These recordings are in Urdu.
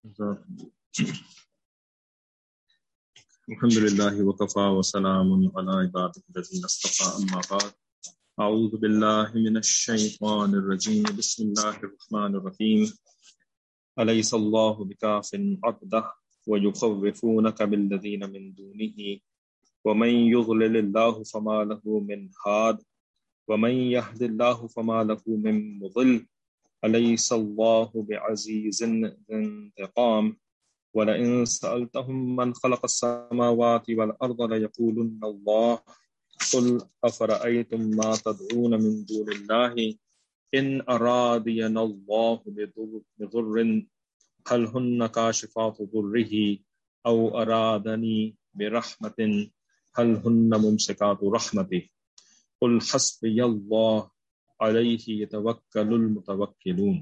الحمد لله وكفى وسلام على عباده الذين اصطفى أما بعد أعوذ بالله من الشيطان الرجيم بسم الله الرحمن الرحيم أليس الله بكاف عبده ويخوفونك بالذين من دونه ومن يضلل الله فما له من هاد ومن يهد الله فما له من مضل أليس الله بعزيز ذي انتقام وَلَئِن سَأَلْتَهُم مَّنْ خَلَقَ السَّمَاوَاتِ وَالْأَرْضَ لَيَقُولُنَّ اللَّهُ قُلْ أَفَرَأَيْتُم مَّا تَدْعُونَ مِن دُونِ اللَّهِ إِنْ أَرَادَنِيَ اللَّهُ بِضُرٍّ هَلْ هُنَّ كَاشِفَاتُ ضُرِّهِ أَوْ أَرَادَنِي بِرَحْمَةٍ هَلْ هُنَّ مُمْسِكَاتُ رَحْمَتِهِ قُلْ حَسْبِيَ اللَّهُ عَلَيْهِ يَتَوَكَّلُ الْمُتَوَكِّلُونَ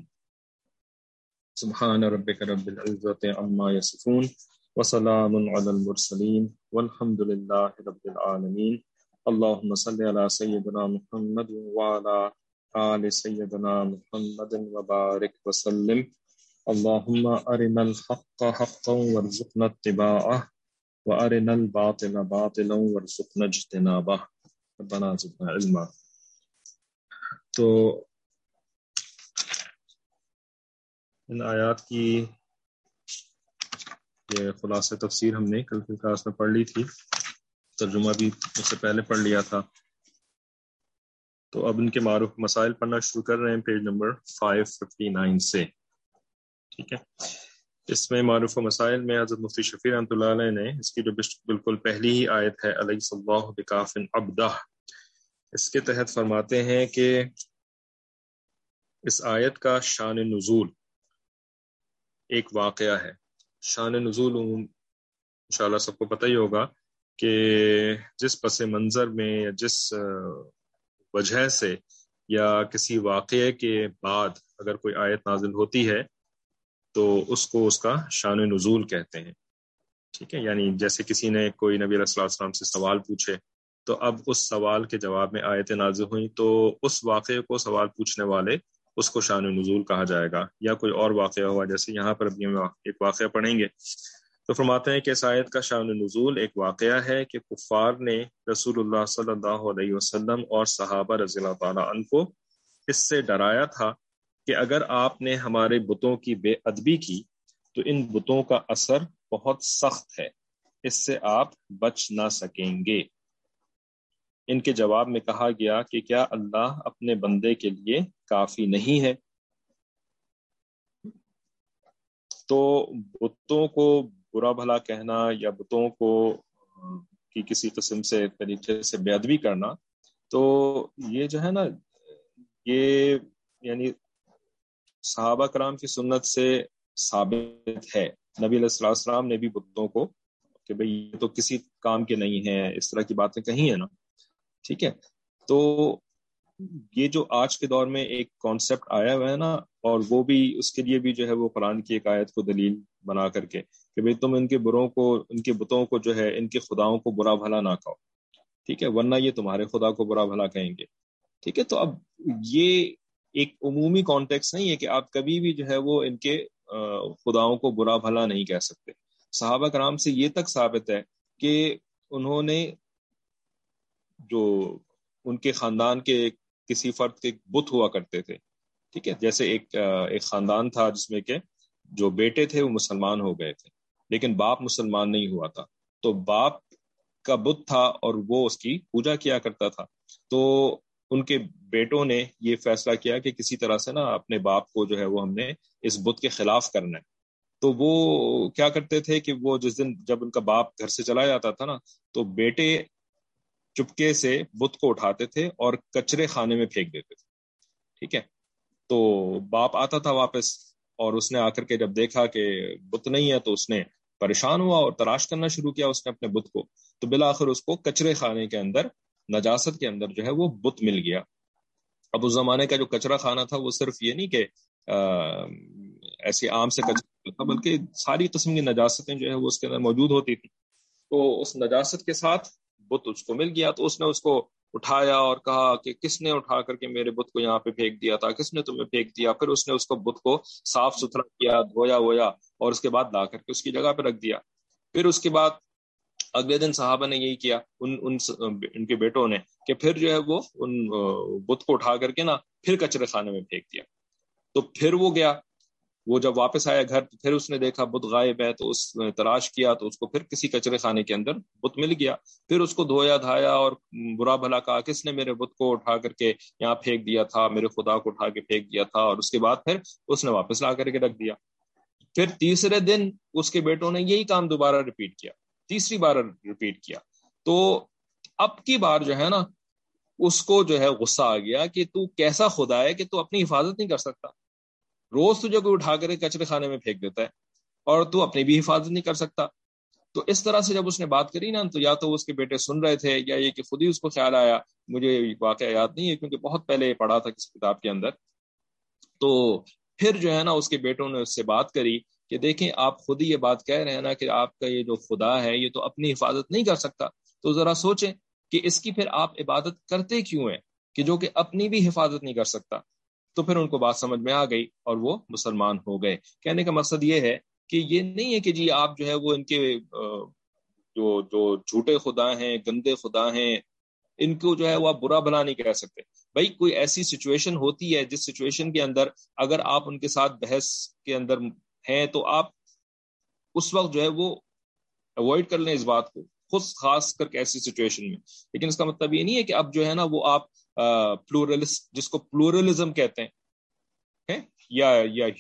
سبحان ربك رب العزة عما يصفون وسلام على المرسلين والحمد لله رب العالمين اللهم صل على سيدنا محمد وعلى آل سيدنا محمد وبارك وسلم اللهم أرنا الحق حقا وارزقنا اتباعه وأرنا الباطل باطلا وارزقنا اجتنابه ربنا زدنا علما. تو ان آیات کی یہ خلاصہ تفسیر ہم نے کل کی کلاس میں پڑھ لی تھی، ترجمہ بھی اس سے پہلے پڑھ لیا تھا. تو اب ان کے معروف مسائل پڑھنا شروع کر رہے ہیں پیج نمبر 559 سے. ٹھیک ہے، اس میں معروف مسائل میں حضرت مفتی شفیع رحمۃ اللہ علیہ نے اس کی جو بالکل پہلی ہی آیت ہے الیس اللہ بکاف عبدہ، اس کے تحت فرماتے ہیں کہ اس آیت کا شان نزول ایک واقعہ ہے. شان نزول انشاءاللہ سب کو پتہ ہی ہوگا کہ جس پس منظر میں یا جس وجہ سے یا کسی واقعے کے بعد اگر کوئی آیت نازل ہوتی ہے تو اس کو اس کا شان نزول کہتے ہیں. ٹھیک ہے، یعنی جیسے کسی نے کوئی نبی علیہ الصلوۃ والسلام سے سوال پوچھے تو اب اس سوال کے جواب میں آیتیں نازل ہوئیں تو اس واقعے کو سوال پوچھنے والے اس کو شان نزول کہا جائے گا. یا کوئی اور واقعہ ہوا، جیسے یہاں پر ابھی ہم ایک واقعہ پڑھیں گے تو فرماتے ہیں کہ اس آیت کا شان نزول ایک واقعہ ہے کہ کفار نے رسول اللہ صلی اللہ علیہ وسلم اور صحابہ رضی اللہ تعالیٰ عنہ کو اس سے ڈرایا تھا کہ اگر آپ نے ہمارے بتوں کی بے ادبی کی تو ان بتوں کا اثر بہت سخت ہے، اس سے آپ بچ نہ سکیں گے. ان کے جواب میں کہا گیا کہ کیا اللہ اپنے بندے کے لیے کافی نہیں ہے؟ تو بتوں کو برا بھلا کہنا یا بتوں کو کی کسی قسم سے طریقے سے بے ادبی کرنا، تو یہ جو ہے نا، یہ یعنی صحابہ کرام کی سنت سے ثابت ہے. نبی علیہ الصلوۃ والسلام نے بھی بتوں کو کہ بھئی یہ تو کسی کام کے نہیں ہیں، اس طرح کی باتیں کہی ہیں نا. ٹھیک ہے، تو یہ جو آج کے دور میں ایک کانسیپٹ آیا ہوا ہے نا، اور وہ بھی اس کے لیے بھی جو ہے وہ قرآن کی ایک آیت کو دلیل بنا کر کے کہ بھئی تم ان کے بتوں کو جو ہے ان کے خداؤں کو برا بھلا نہ کہو، ٹھیک ہے، ورنہ یہ تمہارے خدا کو برا بھلا کہیں گے. ٹھیک ہے، تو اب یہ ایک عمومی کانٹیکس نہیں ہے کہ آپ کبھی بھی جو ہے وہ ان کے خداؤں کو برا بھلا نہیں کہہ سکتے. صحابہ کرام سے یہ تک ثابت ہے کہ انہوں نے جو ان کے خاندان کے کسی فرد کے بت ہوا کرتے تھے، ٹھیک ہے، جیسے ایک خاندان تھا جس میں کہ جو بیٹے تھے وہ مسلمان ہو گئے تھے لیکن باپ مسلمان نہیں ہوا تھا، تو باپ کا بت تھا اور وہ اس کی پوجا کیا کرتا تھا. تو ان کے بیٹوں نے یہ فیصلہ کیا کہ کسی طرح سے نا اپنے باپ کو جو ہے وہ ہم نے اس بت کے خلاف کرنا ہے. تو وہ کیا کرتے تھے کہ وہ جس دن جب ان کا باپ گھر سے چلا جاتا تھا نا تو بیٹے چپکے سے بت کو اٹھاتے تھے اور کچرے خانے میں پھینک دیتے تھے. ٹھیک ہے، تو باپ آتا تھا واپس اور اس نے آ کر کے جب دیکھا کہ بت نہیں ہے تو اس نے پریشان ہوا اور تلاش کرنا شروع کیا اس نے اپنے بت کو. تو بالآخر اس کو کچرے خانے کے اندر، نجاست کے اندر جو ہے وہ بت مل گیا. اب اس زمانے کا جو کچرا خانہ تھا وہ صرف یہ نہیں کہ ایسی عام سے کچرا تھا، بلکہ ساری قسم کی نجاستیں جو ہے وہ اس کے اندر موجود ہوتی تھی. تو اس نجاست کے ساتھ بت اس کو مل گیا. تو اس نے اس کو اٹھایا اور کہا کہ کس نے اٹھا کر کے میرے بت کو یہاں پہ پھینک دیا تھا، کس نے تمہیں پھینک دیا؟ پھر اس نے اس کو بت کو صاف ستھرا کیا، دھویا اور اس کے بعد لا کر کے اس کی جگہ پہ رکھ دیا. پھر اس کے بعد اگلے دن صحابہ نے یہی کیا ان کے بیٹوں نے کہ پھر جو ہے وہ ان بت کو اٹھا کر کے نا پھر کچرے خانے میں پھینک دیا. تو پھر وہ گیا, وہ جب واپس آیا گھر تو پھر اس نے دیکھا بت غائب ہے, تو اس نے تلاش کیا تو اس کو پھر کسی کچرے خانے کے اندر بت مل گیا. پھر اس کو دھویا دھایا اور برا بھلا کہا کس نے میرے بت کو اٹھا کر کے یہاں پھینک دیا تھا, میرے خدا کو اٹھا کے پھینک دیا تھا. اور اس کے بعد پھر اس نے واپس لا کر کے رکھ دیا. پھر تیسرے دن اس کے بیٹوں نے یہی کام دوبارہ ریپیٹ کیا, تیسری بار ریپیٹ کیا. تو اب کی بار جو ہے نا اس کو جو ہے غصہ آ گیا کہ تو کیسا خدا ہے کہ تو اپنی حفاظت نہیں کر سکتا, روز تجھے کوئی اٹھا کر کچرے خانے میں پھینک دیتا ہے اور تو اپنی بھی حفاظت نہیں کر سکتا. تو اس طرح سے جب اس نے بات کری نا, تو یا تو اس کے بیٹے سن رہے تھے یا یہ کہ خود ہی اس کو خیال آیا, مجھے واقعہ یاد نہیں ہے کیونکہ بہت پہلے یہ پڑھا تھا کسی کتاب کے اندر. تو پھر جو ہے نا اس کے بیٹوں نے اس سے بات کری کہ دیکھیں آپ خود ہی یہ بات کہہ رہے ہیں نا کہ آپ کا یہ جو خدا ہے یہ تو اپنی حفاظت نہیں کر سکتا, تو ذرا سوچیں کہ اس کی پھر آپ عبادت کرتے کیوں ہیں کہ جو کہ اپنی بھی حفاظت نہیں کر سکتا. تو پھر ان کو بات سمجھ میں آ گئی اور وہ مسلمان ہو گئے. کہنے کا مقصد یہ ہے کہ یہ نہیں ہے کہ جی آپ جو ہے وہ ان کے جو جھوٹے خدا ہیں, گندے خدا ہیں, ان کو جو ہے وہ آپ برا بھلا نہیں کہہ سکتے. بھائی کوئی ایسی سچویشن ہوتی ہے جس سچویشن کے اندر اگر آپ ان کے ساتھ بحث کے اندر ہیں تو آپ اس وقت جو ہے وہ اوائڈ کر لیں اس بات کو, خاص کر کے ایسی سچویشن میں. لیکن اس کا مطلب یہ نہیں ہے کہ اب جو ہے نا وہ آپ پلورلسٹ, جس کو پلورلزم کہتے ہیں یا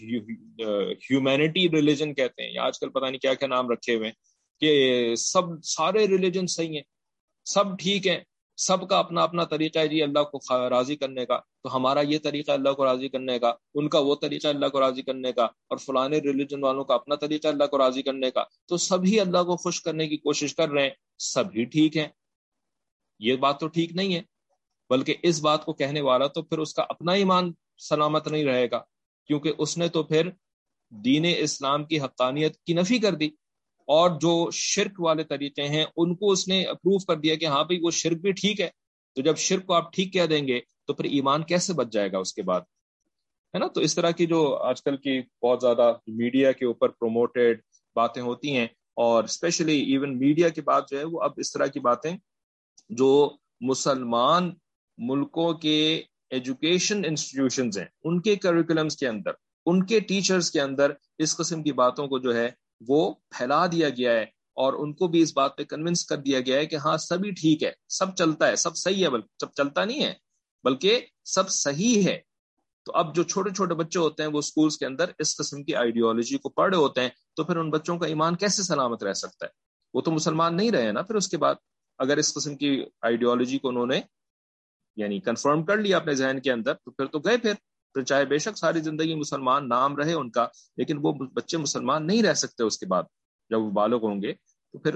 ہیومینٹی ریلیجن کہتے ہیں, یا آج کل پتہ نہیں کیا کیا نام رکھے ہوئے ہیں, کہ سارے ریلیجن صحیح ہیں, سب ٹھیک ہیں, سب کا اپنا اپنا طریقہ ہے جی اللہ کو راضی کرنے کا, تو ہمارا یہ طریقہ اللہ کو راضی کرنے کا, ان کا وہ طریقہ اللہ کو راضی کرنے کا, اور فلانے ریلیجن والوں کا اپنا طریقہ اللہ کو راضی کرنے کا, تو سبھی اللہ کو خوش کرنے کی کوشش کر رہے ہیں, سبھی ٹھیک ہیں. یہ بات تو ٹھیک نہیں ہے, بلکہ اس بات کو کہنے والا تو پھر اس کا اپنا ایمان سلامت نہیں رہے گا, کیونکہ اس نے تو پھر دین اسلام کی حقانیت کی نفی کر دی, اور جو شرک والے طریقے ہیں ان کو اس نے اپروو کر دیا کہ ہاں بھائی وہ شرک بھی ٹھیک ہے. تو جب شرک کو آپ ٹھیک کہہ دیں گے تو پھر ایمان کیسے بچ جائے گا اس کے بعد, ہے نا. تو اس طرح کی جو آج کل کی بہت زیادہ میڈیا کے اوپر پروموٹیڈ باتیں ہوتی ہیں, اور اسپیشلی ایون میڈیا کی بات جو ہے وہ اب اس طرح کی باتیں جو مسلمان ملکوں کے ایجوکیشن انسٹیٹیوشنز ہیں ان کے کریکولمز کے اندر, ان کے ٹیچرز کے اندر اس قسم کی باتوں کو جو ہے وہ پھیلا دیا گیا ہے, اور ان کو بھی اس بات پہ کنونس کر دیا گیا ہے کہ ہاں سبھی ٹھیک ہے, سب چلتا ہے, سب صحیح ہے, بلکہ سب چلتا نہیں ہے بلکہ سب صحیح ہے. تو اب جو چھوٹے چھوٹے بچے ہوتے ہیں وہ اسکولز کے اندر اس قسم کی آئیڈیالوجی کو پڑھ رہے ہوتے ہیں, تو پھر ان بچوں کا ایمان کیسے سلامت رہ سکتا ہے؟ وہ تو مسلمان نہیں رہے نا پھر اس کے بعد, اگر اس قسم کی آئیڈیالوجی کو انہوں نے یعنی کنفرم کر لیا اپنے ذہن کے اندر, تو پھر تو گئے, پھر چاہے بے شک ساری زندگی مسلمان نام رہے ان کا, لیکن وہ بچے مسلمان نہیں رہ سکتے اس کے بعد جب وہ بالغ ہوں گے. تو پھر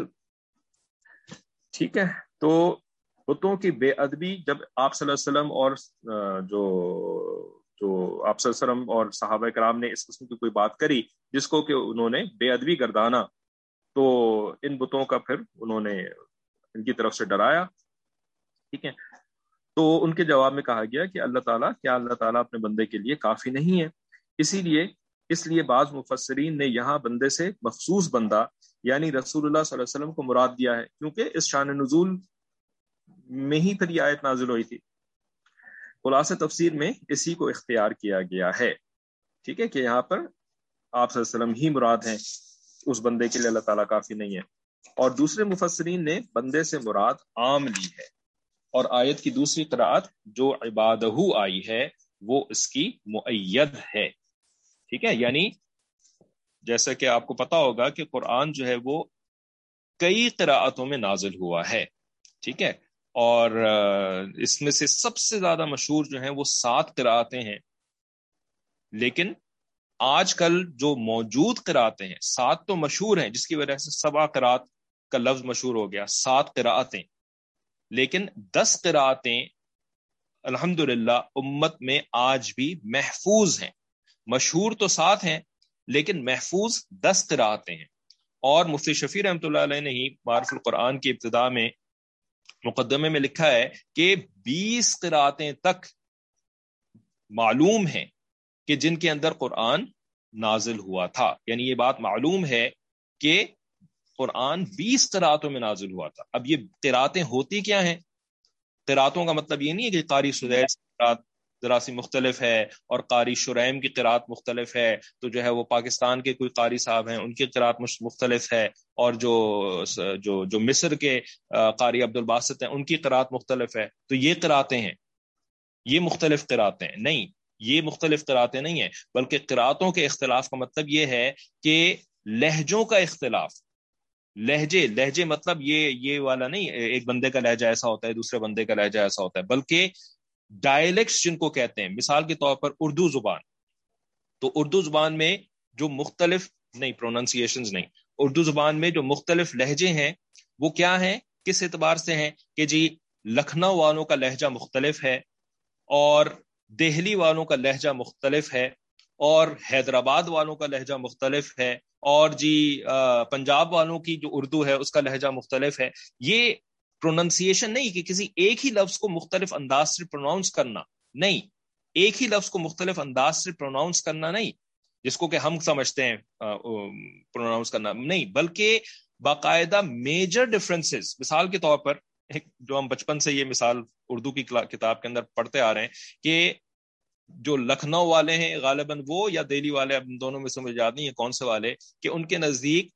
ٹھیک ہے. تو بتوں کی بے ادبی جب آپ صلی اللہ علیہ وسلم اور جو آپ صلی اللہ علیہ وسلم اور صحابہ کرام نے اس قسم کی کوئی بات کری جس کو کہ انہوں نے بے ادبی گردانا, تو ان بتوں کا پھر انہوں نے ان کی طرف سے ڈرایا. ٹھیک ہے. تو ان کے جواب میں کہا گیا کہ اللہ تعالیٰ اپنے بندے کے لیے کافی نہیں ہے. اس لیے بعض مفسرین نے یہاں بندے سے مخصوص بندہ یعنی رسول اللہ صلی اللہ علیہ وسلم کو مراد دیا ہے, کیونکہ اس شان نزول میں ہی پھر یہ آیت نازل ہوئی تھی. خلاصہ تفسیر میں اسی کو اختیار کیا گیا ہے. ٹھیک ہے, کہ یہاں پر آپ صلی اللہ علیہ وسلم ہی مراد ہیں, اس بندے کے لیے اللہ تعالیٰ کافی نہیں ہے. اور دوسرے مفسرین نے بندے سے مراد عام لی ہے, اور آیت کی دوسری قرأت جو عبادہ آئی ہے وہ اس کی مؤید ہے. ٹھیک ہے, یعنی جیسا کہ آپ کو پتا ہوگا کہ قرآن جو ہے وہ کئی قراءتوں میں نازل ہوا ہے. ٹھیک ہے, اور اس میں سے سب سے زیادہ مشہور جو ہیں وہ 7 قراءتیں ہیں, لیکن آج کل جو موجود قراءتیں ہیں 7 تو مشہور ہیں, جس کی وجہ سے 7 قراءت کا لفظ مشہور ہو گیا, 7 قراءتیں, لیکن 10 قراءتیں الحمدللہ امت میں آج بھی محفوظ ہیں. مشہور تو 7 ہیں لیکن محفوظ 10 قراءتیں ہیں. اور مفتی شفیع رحمۃ اللہ علیہ نے ہی معارف القرآن کی ابتدا میں مقدمے میں لکھا ہے کہ 20 قراءتیں تک معلوم ہیں کہ جن کے اندر قرآن نازل ہوا تھا. یعنی یہ بات معلوم ہے کہ قرآن 20 قراتوں میں نازل ہوا تھا. اب یہ قراتیں ہوتی کیا ہیں؟ قراتوں کا مطلب یہ نہیں ہے کہ قاری سدیس کی قرات ذرا سی مختلف ہے اور قاری شریم کی قرات مختلف ہے، تو جو ہے وہ پاکستان کے کوئی قاری صاحب ہیں ان کی قرات مختلف ہے، اور جو مصر کے قاری عبد الباسط ہیں ان کی قرات مختلف ہے، تو یہ قراتیں ہیں، یہ مختلف قراتیں ہیں. نہیں، یہ مختلف قراتیں نہیں ہیں، بلکہ قراتوں کے اختلاف کا مطلب یہ ہے کہ لہجوں کا اختلاف. لہجے مطلب یہ والا نہیں، ایک بندے کا لہجہ ایسا ہوتا ہے دوسرے بندے کا لہجہ ایسا ہوتا ہے، بلکہ ڈائلیکٹس جن کو کہتے ہیں. مثال کے طور پر اردو زبان، تو اردو زبان میں جو مختلف نہیں پروننسیشنز نہیں، اردو زبان میں جو مختلف لہجے ہیں وہ کیا ہیں، کس اعتبار سے ہیں کہ جی لکھنؤ والوں کا لہجہ مختلف ہے، اور دہلی والوں کا لہجہ مختلف ہے، اور حیدرآباد والوں کا لہجہ مختلف ہے، اور جی پنجاب والوں کی جو اردو ہے اس کا لہجہ مختلف ہے. یہ پروننسیشن نہیں کہ کسی ایک ہی لفظ کو مختلف انداز سے پروناؤنس کرنا، نہیں، ایک ہی لفظ کو مختلف انداز سے پروناؤنس کرنا نہیں، جس کو کہ ہم سمجھتے ہیں پروناؤنس کرنا نہیں، بلکہ باقاعدہ میجر ڈفرنسز. مثال کے طور پر جو ہم بچپن سے یہ مثال اردو کی کتاب کے اندر پڑھتے آ رہے ہیں کہ جو لکھنؤ والے ہیں غالباً وہ یا دہلی والے، اب دونوں میں سے مجھے یاد نہیں ہے کون سے والے، کہ ان کے نزدیک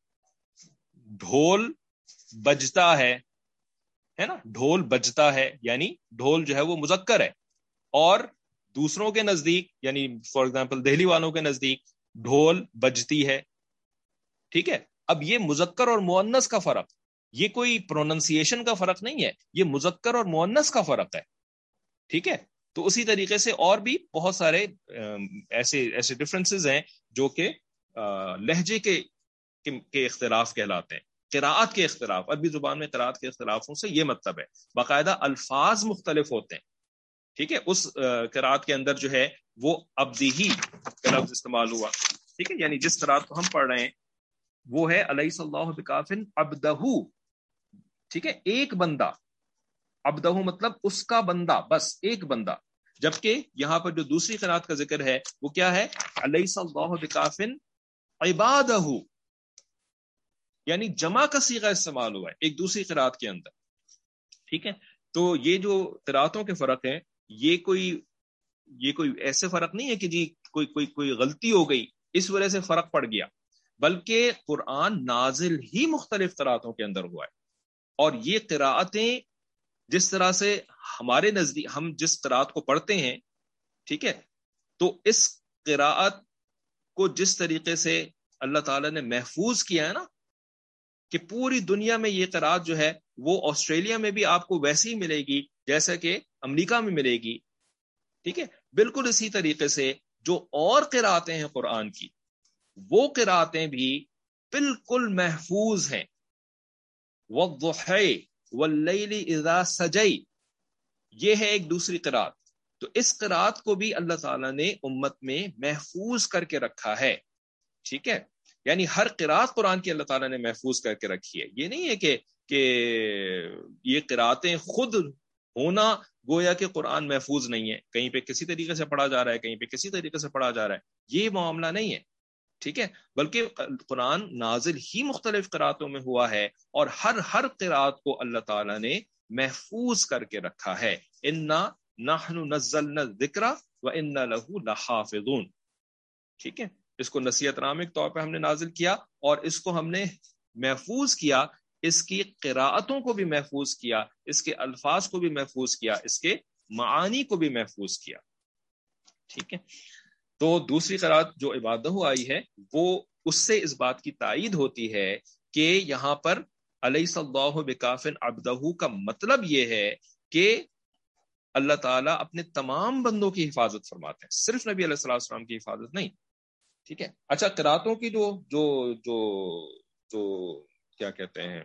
ڈھول بجتا ہے نا، ڈھول بجتا ہے، یعنی ڈھول جو ہے وہ مذکر ہے، اور دوسروں کے نزدیک یعنی فار ایگزامپل دہلی والوں کے نزدیک ڈھول بجتی ہے. ٹھیک ہے، اب یہ مذکر اور مؤنث کا فرق، یہ کوئی پروننسیشن کا فرق نہیں ہے، یہ مذکر اور مؤنث کا فرق ہے. ٹھیک ہے، تو اسی طریقے سے اور بھی بہت سارے ایسے ڈفرنسز ہیں جو کہ لہجے کے اختلاف کہلاتے ہیں. قراءت کے اختلاف، عربی زبان میں قراءت کے اختلافوں سے یہ مطلب ہے باقاعدہ الفاظ مختلف ہوتے ہیں. ٹھیک ہے، اس قراءت کے اندر جو ہے وہ ابدیہی کا لفظ استعمال ہوا. ٹھیک ہے، یعنی جس قراءت کو ہم پڑھ رہے ہیں وہ ہے الیس اللہ بکافٍ عبدہ. ٹھیک ہے، ایک بندہ، عبدہ مطلب اس کا بندہ، بس ایک بندہ. جبکہ یہاں پر جو دوسری قراءت کا ذکر ہے وہ کیا ہے، الیس اللہ بکافٍ عبادہ، یعنی جمع کا صیغہ استعمال ہوا ہے ایک دوسری قراءت کے اندر. ٹھیک ہے، تو یہ جو قراءتوں کے فرق ہیں یہ کوئی ایسے فرق نہیں ہے کہ جی کوئی غلطی ہو گئی اس وجہ سے فرق پڑ گیا، بلکہ قرآن نازل ہی مختلف قراءتوں کے اندر ہوا ہے. اور یہ قراءتیں جس طرح سے ہمارے نزدیک ہم جس قراءت کو پڑھتے ہیں، ٹھیک ہے، تو اس قراءت کو جس طریقے سے اللہ تعالیٰ نے محفوظ کیا ہے نا، کہ پوری دنیا میں یہ قراءت جو ہے وہ آسٹریلیا میں بھی آپ کو ویسی ہی ملے گی جیسا کہ امریکہ میں ملے گی. ٹھیک ہے، بالکل اسی طریقے سے جو اور قراءتیں ہیں قرآن کی وہ قراءتیں بھی بالکل محفوظ ہیں. وَالضُّحَيْ وَاللَّيْلِ إِذَا سَجَيْ، یہ ہے ایک دوسری قراءت. تو اس قراءت کو بھی اللہ تعالیٰ نے امت میں محفوظ کر کے رکھا ہے. ٹھیک ہے، یعنی ہر قراءت قرآن کی اللہ تعالیٰ نے محفوظ کر کے رکھی ہے. یہ نہیں ہے کہ یہ قراءتیں خود ہونا گویا کہ قرآن محفوظ نہیں ہے، کہیں پہ کسی طریقے سے پڑھا جا رہا ہے، کہیں پہ کسی طریقے سے پڑھا جا رہا ہے، یہ معاملہ نہیں ہے. ٹھیک ہے، بلکہ قرآن نازل ہی مختلف قراءتوں میں ہوا ہے، اور ہر قراءت کو اللہ تعالیٰ نے محفوظ کر کے رکھا ہے. انا نحن نزلنا الذکر وانا له لحافظون. ٹھیک ہے، اس کو نصیحت نامک طور پہ ہم نے نازل کیا، اور اس کو ہم نے محفوظ کیا، اس کی قراءتوں کو بھی محفوظ کیا، اس کے الفاظ کو بھی محفوظ کیا، اس کے معانی کو بھی محفوظ کیا. ٹھیک ہے، تو دوسری قراءت جو عبادہ آئی ہے وہ اس سے اس بات کی تائید ہوتی ہے کہ یہاں پر الیس اللہ بکافٍ عبدہ کا مطلب یہ ہے کہ اللہ تعالیٰ اپنے تمام بندوں کی حفاظت فرماتے ہیں، صرف نبی علیہ الصلوۃ والسلام کی حفاظت نہیں. ٹھیک ہے، اچھا قراءتوں کی جو کیا کہتے ہیں،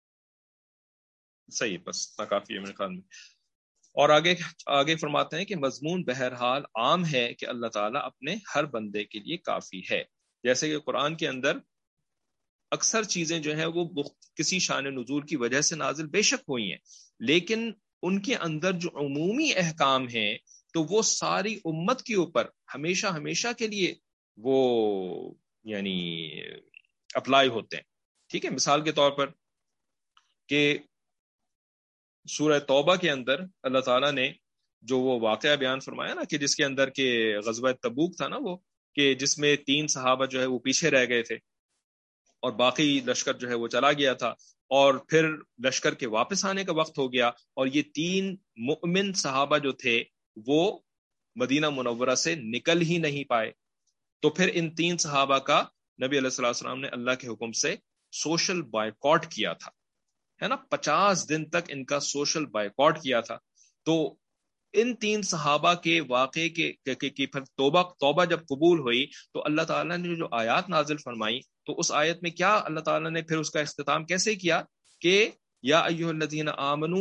صحیح، بس کافی ہے میرے خیال میں. اور آگے فرماتے ہیں کہ مضمون بہرحال عام ہے کہ اللہ تعالیٰ اپنے ہر بندے کے لیے کافی ہے. جیسے کہ قرآن کے اندر اکثر چیزیں جو ہیں وہ کسی شان نزول کی وجہ سے نازل بے شک ہوئی ہیں، لیکن ان کے اندر جو عمومی احکام ہیں تو وہ ساری امت کے اوپر ہمیشہ کے لیے وہ یعنی اپلائی ہوتے ہیں. ٹھیک ہے, مثال کے طور پر کہ سورہ توبہ کے اندر اللہ تعالیٰ نے جو وہ واقعہ بیان فرمایا نا کہ جس کے اندر کہ غزوہ تبوک تھا نا, وہ کہ جس میں 3 صحابہ جو ہے وہ پیچھے رہ گئے تھے اور باقی لشکر جو ہے وہ چلا گیا تھا, اور پھر لشکر کے واپس آنے کا وقت ہو گیا اور یہ 3 مؤمن صحابہ جو تھے وہ مدینہ منورہ سے نکل ہی نہیں پائے. تو پھر ان 3 صحابہ کا نبی علیہ الصلوۃ والسلام نے اللہ کے حکم سے سوشل بائیکاٹ کیا تھا, ہے نا, 50 دن تک ان کا سوشل بائیکاٹ کیا تھا. تو ان 3 صحابہ کے واقعے کی پھر توبہ جب قبول ہوئی تو اللہ تعالیٰ نے جو آیات نازل فرمائی, تو اس آیت میں کیا اللہ تعالیٰ نے پھر اس کا اختتام کیسے کیا کہ یا ایھا الذین آمنوا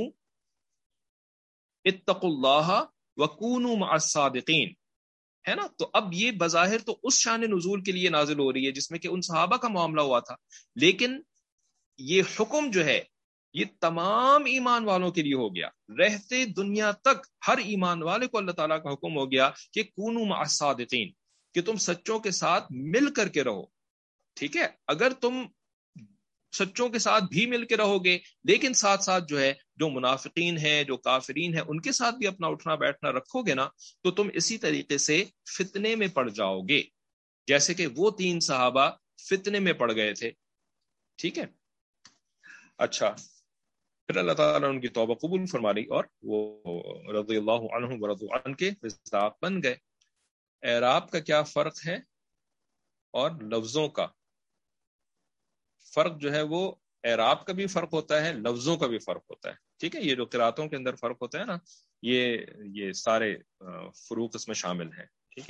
اتقوا اللہ وکونوا مع الصادقین, ہے نا. تو اب یہ بظاہر تو اس شان نزول کے لیے نازل ہو رہی ہے جس میں کہ ان صحابہ کا معاملہ ہوا تھا, لیکن یہ حکم جو ہے یہ تمام ایمان والوں کے لیے ہو گیا. رہتے دنیا تک ہر ایمان والے کو اللہ تعالیٰ کا حکم ہو گیا کہ کونوا مع الصادقین, کہ تم سچوں کے ساتھ مل کر کے رہو. ٹھیک ہے, اگر تم سچوں کے ساتھ بھی مل کے رہو گے لیکن ساتھ ساتھ جو ہے جو منافقین ہیں, جو کافرین ہیں, ان کے ساتھ بھی اپنا اٹھنا بیٹھنا رکھو گے نا, تو تم اسی طریقے سے فتنے میں پڑ جاؤ گے جیسے کہ وہ 3 صحابہ فتنے میں پڑ گئے تھے. ٹھیک ہے, اچھا, پھر اللہ تعالیٰ نے ان کی توبہ قبول فرما لی اور وہ رضی اللہ عنہم ورضوا عنہ کے مصداق بن گئے. اعراب کا کیا فرق ہے اور لفظوں کا فرق جو ہے وہ اعراب کا بھی فرق ہوتا ہے, لفظوں کا بھی فرق ہوتا ہے. ٹھیک ہے, یہ جو قراتوں کے اندر فرق ہوتا ہے نا, یہ سارے فروق اس میں شامل ہیں. ٹھیک ہے,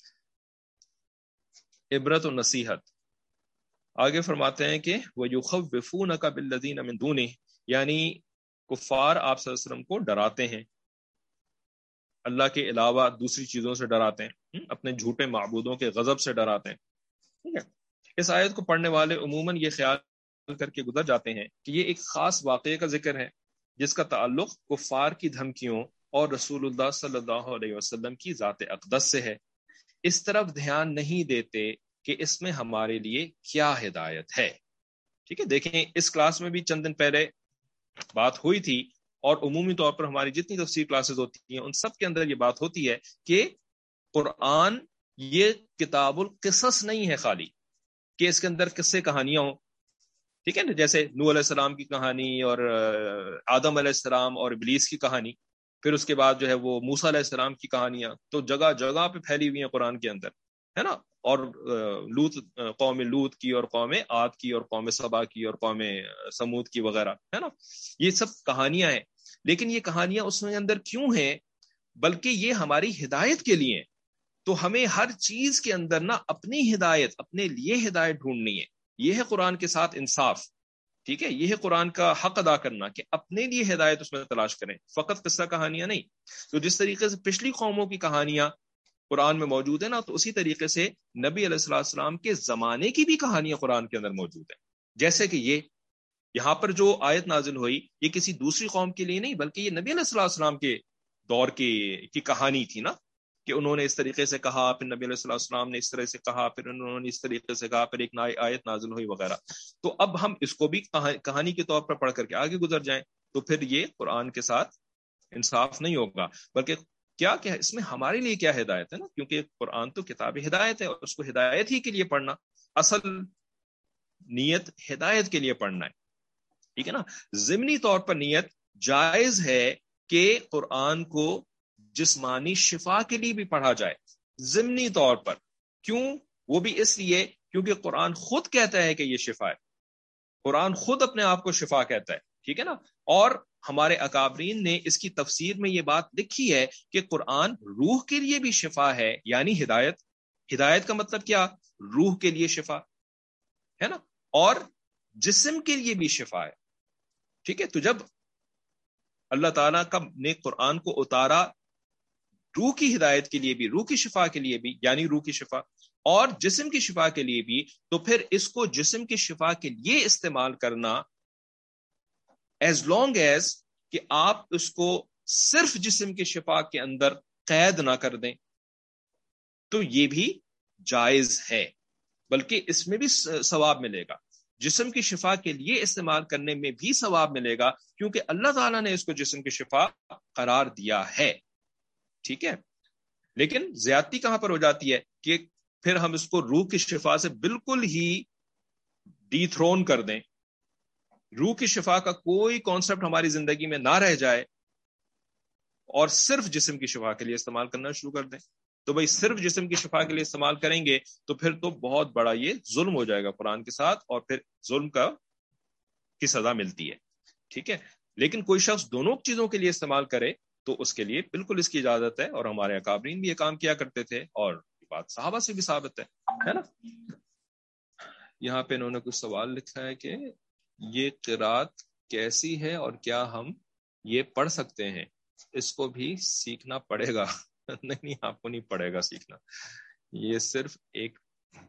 عبرت و نصیحت. آگے فرماتے ہیں کہ وَيُخَوِّفُونَكَ بِالَّذِينَ مِن دُونِهِ, یعنی کفار آپ صلی اللہ علیہ وسلم کو ڈراتے ہیں, اللہ کے علاوہ دوسری چیزوں سے ڈراتے ہیں, اپنے جھوٹے معبودوں کے غضب سے ڈراتے ہیں. ٹھیک ہے, اس آیت کو پڑھنے والے عموماً یہ خیال کر کے گزر جاتے ہیں کہ یہ ایک خاص واقعے کا ذکر ہے جس کا تعلق کفار کی دھمکیوں اور رسول اللہ صلی اللہ علیہ وسلم کی ذات اقدس سے ہے. اس طرف دھیان نہیں دیتے کہ اس میں ہمارے لیے کیا ہدایت ہے. ٹھیک ہے, دیکھیں اس کلاس میں بھی چند دن پہلے بات ہوئی تھی, اور عمومی طور پر ہماری جتنی تفسیر کلاسز ہوتی ہیں ان سب کے اندر یہ بات ہوتی ہے کہ قرآن یہ کتاب القصص نہیں ہے خالی کہ اس کے اندر قصے کہانیاں ہوں. ٹھیک ہے نا, جیسے نوح علیہ السلام کی کہانی اور آدم علیہ السلام اور ابلیس کی کہانی, پھر اس کے بعد جو ہے وہ موسیٰ علیہ السلام کی کہانیاں تو جگہ جگہ پہ پھیلی ہوئی ہیں قرآن کے اندر, ہے نا. اور قوم لوط کی اور قوم عاد کی اور قوم سبا کی اور قوم سمود کی وغیرہ, ہے نا. یہ سب کہانیاں ہیں, لیکن یہ کہانیاں اس میں اندر کیوں ہیں, بلکہ یہ ہماری ہدایت کے لیے. تو ہمیں ہر چیز کے اندر نا اپنی ہدایت, اپنے لیے ہدایت ڈھونڈنی ہے. یہ ہے قرآن کے ساتھ انصاف. ٹھیک ہے, یہ ہے قرآن کا حق ادا کرنا کہ اپنے لیے ہدایت اس میں تلاش کریں, فقط قصہ کہانیاں نہیں. تو جس طریقے سے پچھلی قوموں کی کہانیاں قرآن میں موجود ہے نا, تو اسی طریقے سے نبی علیہ السلام کے زمانے کی بھی کہانیاں قرآن کے اندر موجود ہیں. جیسے کہ یہاں پر جو آیت نازل ہوئی یہ کسی دوسری قوم کے لیے نہیں, بلکہ یہ نبی علیہ السلام کے دور کی کہانی تھی نا, کہ انہوں نے اس طریقے سے کہا, پھر نبی علیہ السلام نے اس طرح سے کہا, پھر انہوں نے اس طریقے سے کہا, پھر ایک نئی آیت نازل ہوئی وغیرہ. تو اب ہم اس کو بھی کہانی کے طور پر پڑھ کر کے آگے گزر جائیں تو پھر یہ قرآن کے ساتھ انصاف نہیں ہوگا, بلکہ کیا اس میں ہمارے لیے کیا ہدایت ہے نا, کیونکہ قرآن تو کتاب ہدایت ہے اور اس کو ہدایت ہی کے لیے پڑھنا, اصل نیت ہدایت کے لیے پڑھنا ہے. ٹھیک ہے نا, ضمنی طور پر نیت جائز ہے کہ قرآن کو جسمانی شفا کے لیے بھی پڑھا جائے, ضمنی طور پر. کیوں؟ وہ بھی اس لیے کیونکہ قرآن خود کہتا ہے کہ یہ شفا ہے, قرآن خود اپنے آپ کو شفا کہتا ہے. ٹھیک ہے نا, اور ہمارے اکابرین نے اس کی تفسیر میں یہ بات لکھی ہے کہ قرآن روح کے لیے بھی شفا ہے, یعنی ہدایت. ہدایت کا مطلب کیا؟ روح کے لیے شفا ہے نا, اور جسم کے لیے بھی شفا ہے. ٹھیک ہے, تو جب اللہ تعالیٰ نے قرآن کو اتارا روح کی ہدایت کے لیے بھی, روح کی شفا کے لیے بھی, یعنی روح کی شفا, اور جسم کی شفا کے لیے بھی, تو پھر اس کو جسم کی شفا کے لیے استعمال کرنا, ایز لانگ ایز کہ آپ اس کو صرف جسم کی شفا کے اندر قید نہ کر دیں, تو یہ بھی جائز ہے، بلکہ اس میں بھی ثواب ملے گا، جسم کی شفا کے لیے استعمال کرنے میں بھی ثواب ملے گا، کیونکہ اللہ تعالیٰ نے اس کو جسم کی شفا قرار دیا ہے. ٹھیک ہے، لیکن زیادتی کہاں پر ہو جاتی ہے کہ پھر ہم اس کو روح کی شفا سے بالکل ہی ڈی تھرون کر دیں، روح کی شفا کا کوئی کانسیپٹ ہماری زندگی میں نہ رہ جائے اور صرف جسم کی شفا کے لیے استعمال کرنا شروع کر دیں. تو بھائی صرف جسم کی شفا کے لیے استعمال کریں گے تو پھر تو بہت بڑا یہ ظلم ہو جائے گا قرآن کے ساتھ، اور پھر ظلم کی سزا ملتی ہے. ٹھیک ہے، لیکن کوئی شخص دونوں چیزوں کے لیے استعمال کرے تو اس کے لیے بالکل اس کی اجازت ہے، اور ہمارے اکابرین بھی یہ کام کیا کرتے تھے، اور یہ بات صحابہ سے بھی ثابت ہے نا. یہاں پہ انہوں نے کچھ سوال لکھا ہے کہ یہ قرات کیسی ہے اور کیا ہم یہ پڑھ سکتے ہیں؟ اس کو بھی سیکھنا پڑے گا. نہیں، آپ کو نہیں پڑے گا سیکھنا، یہ صرف ایک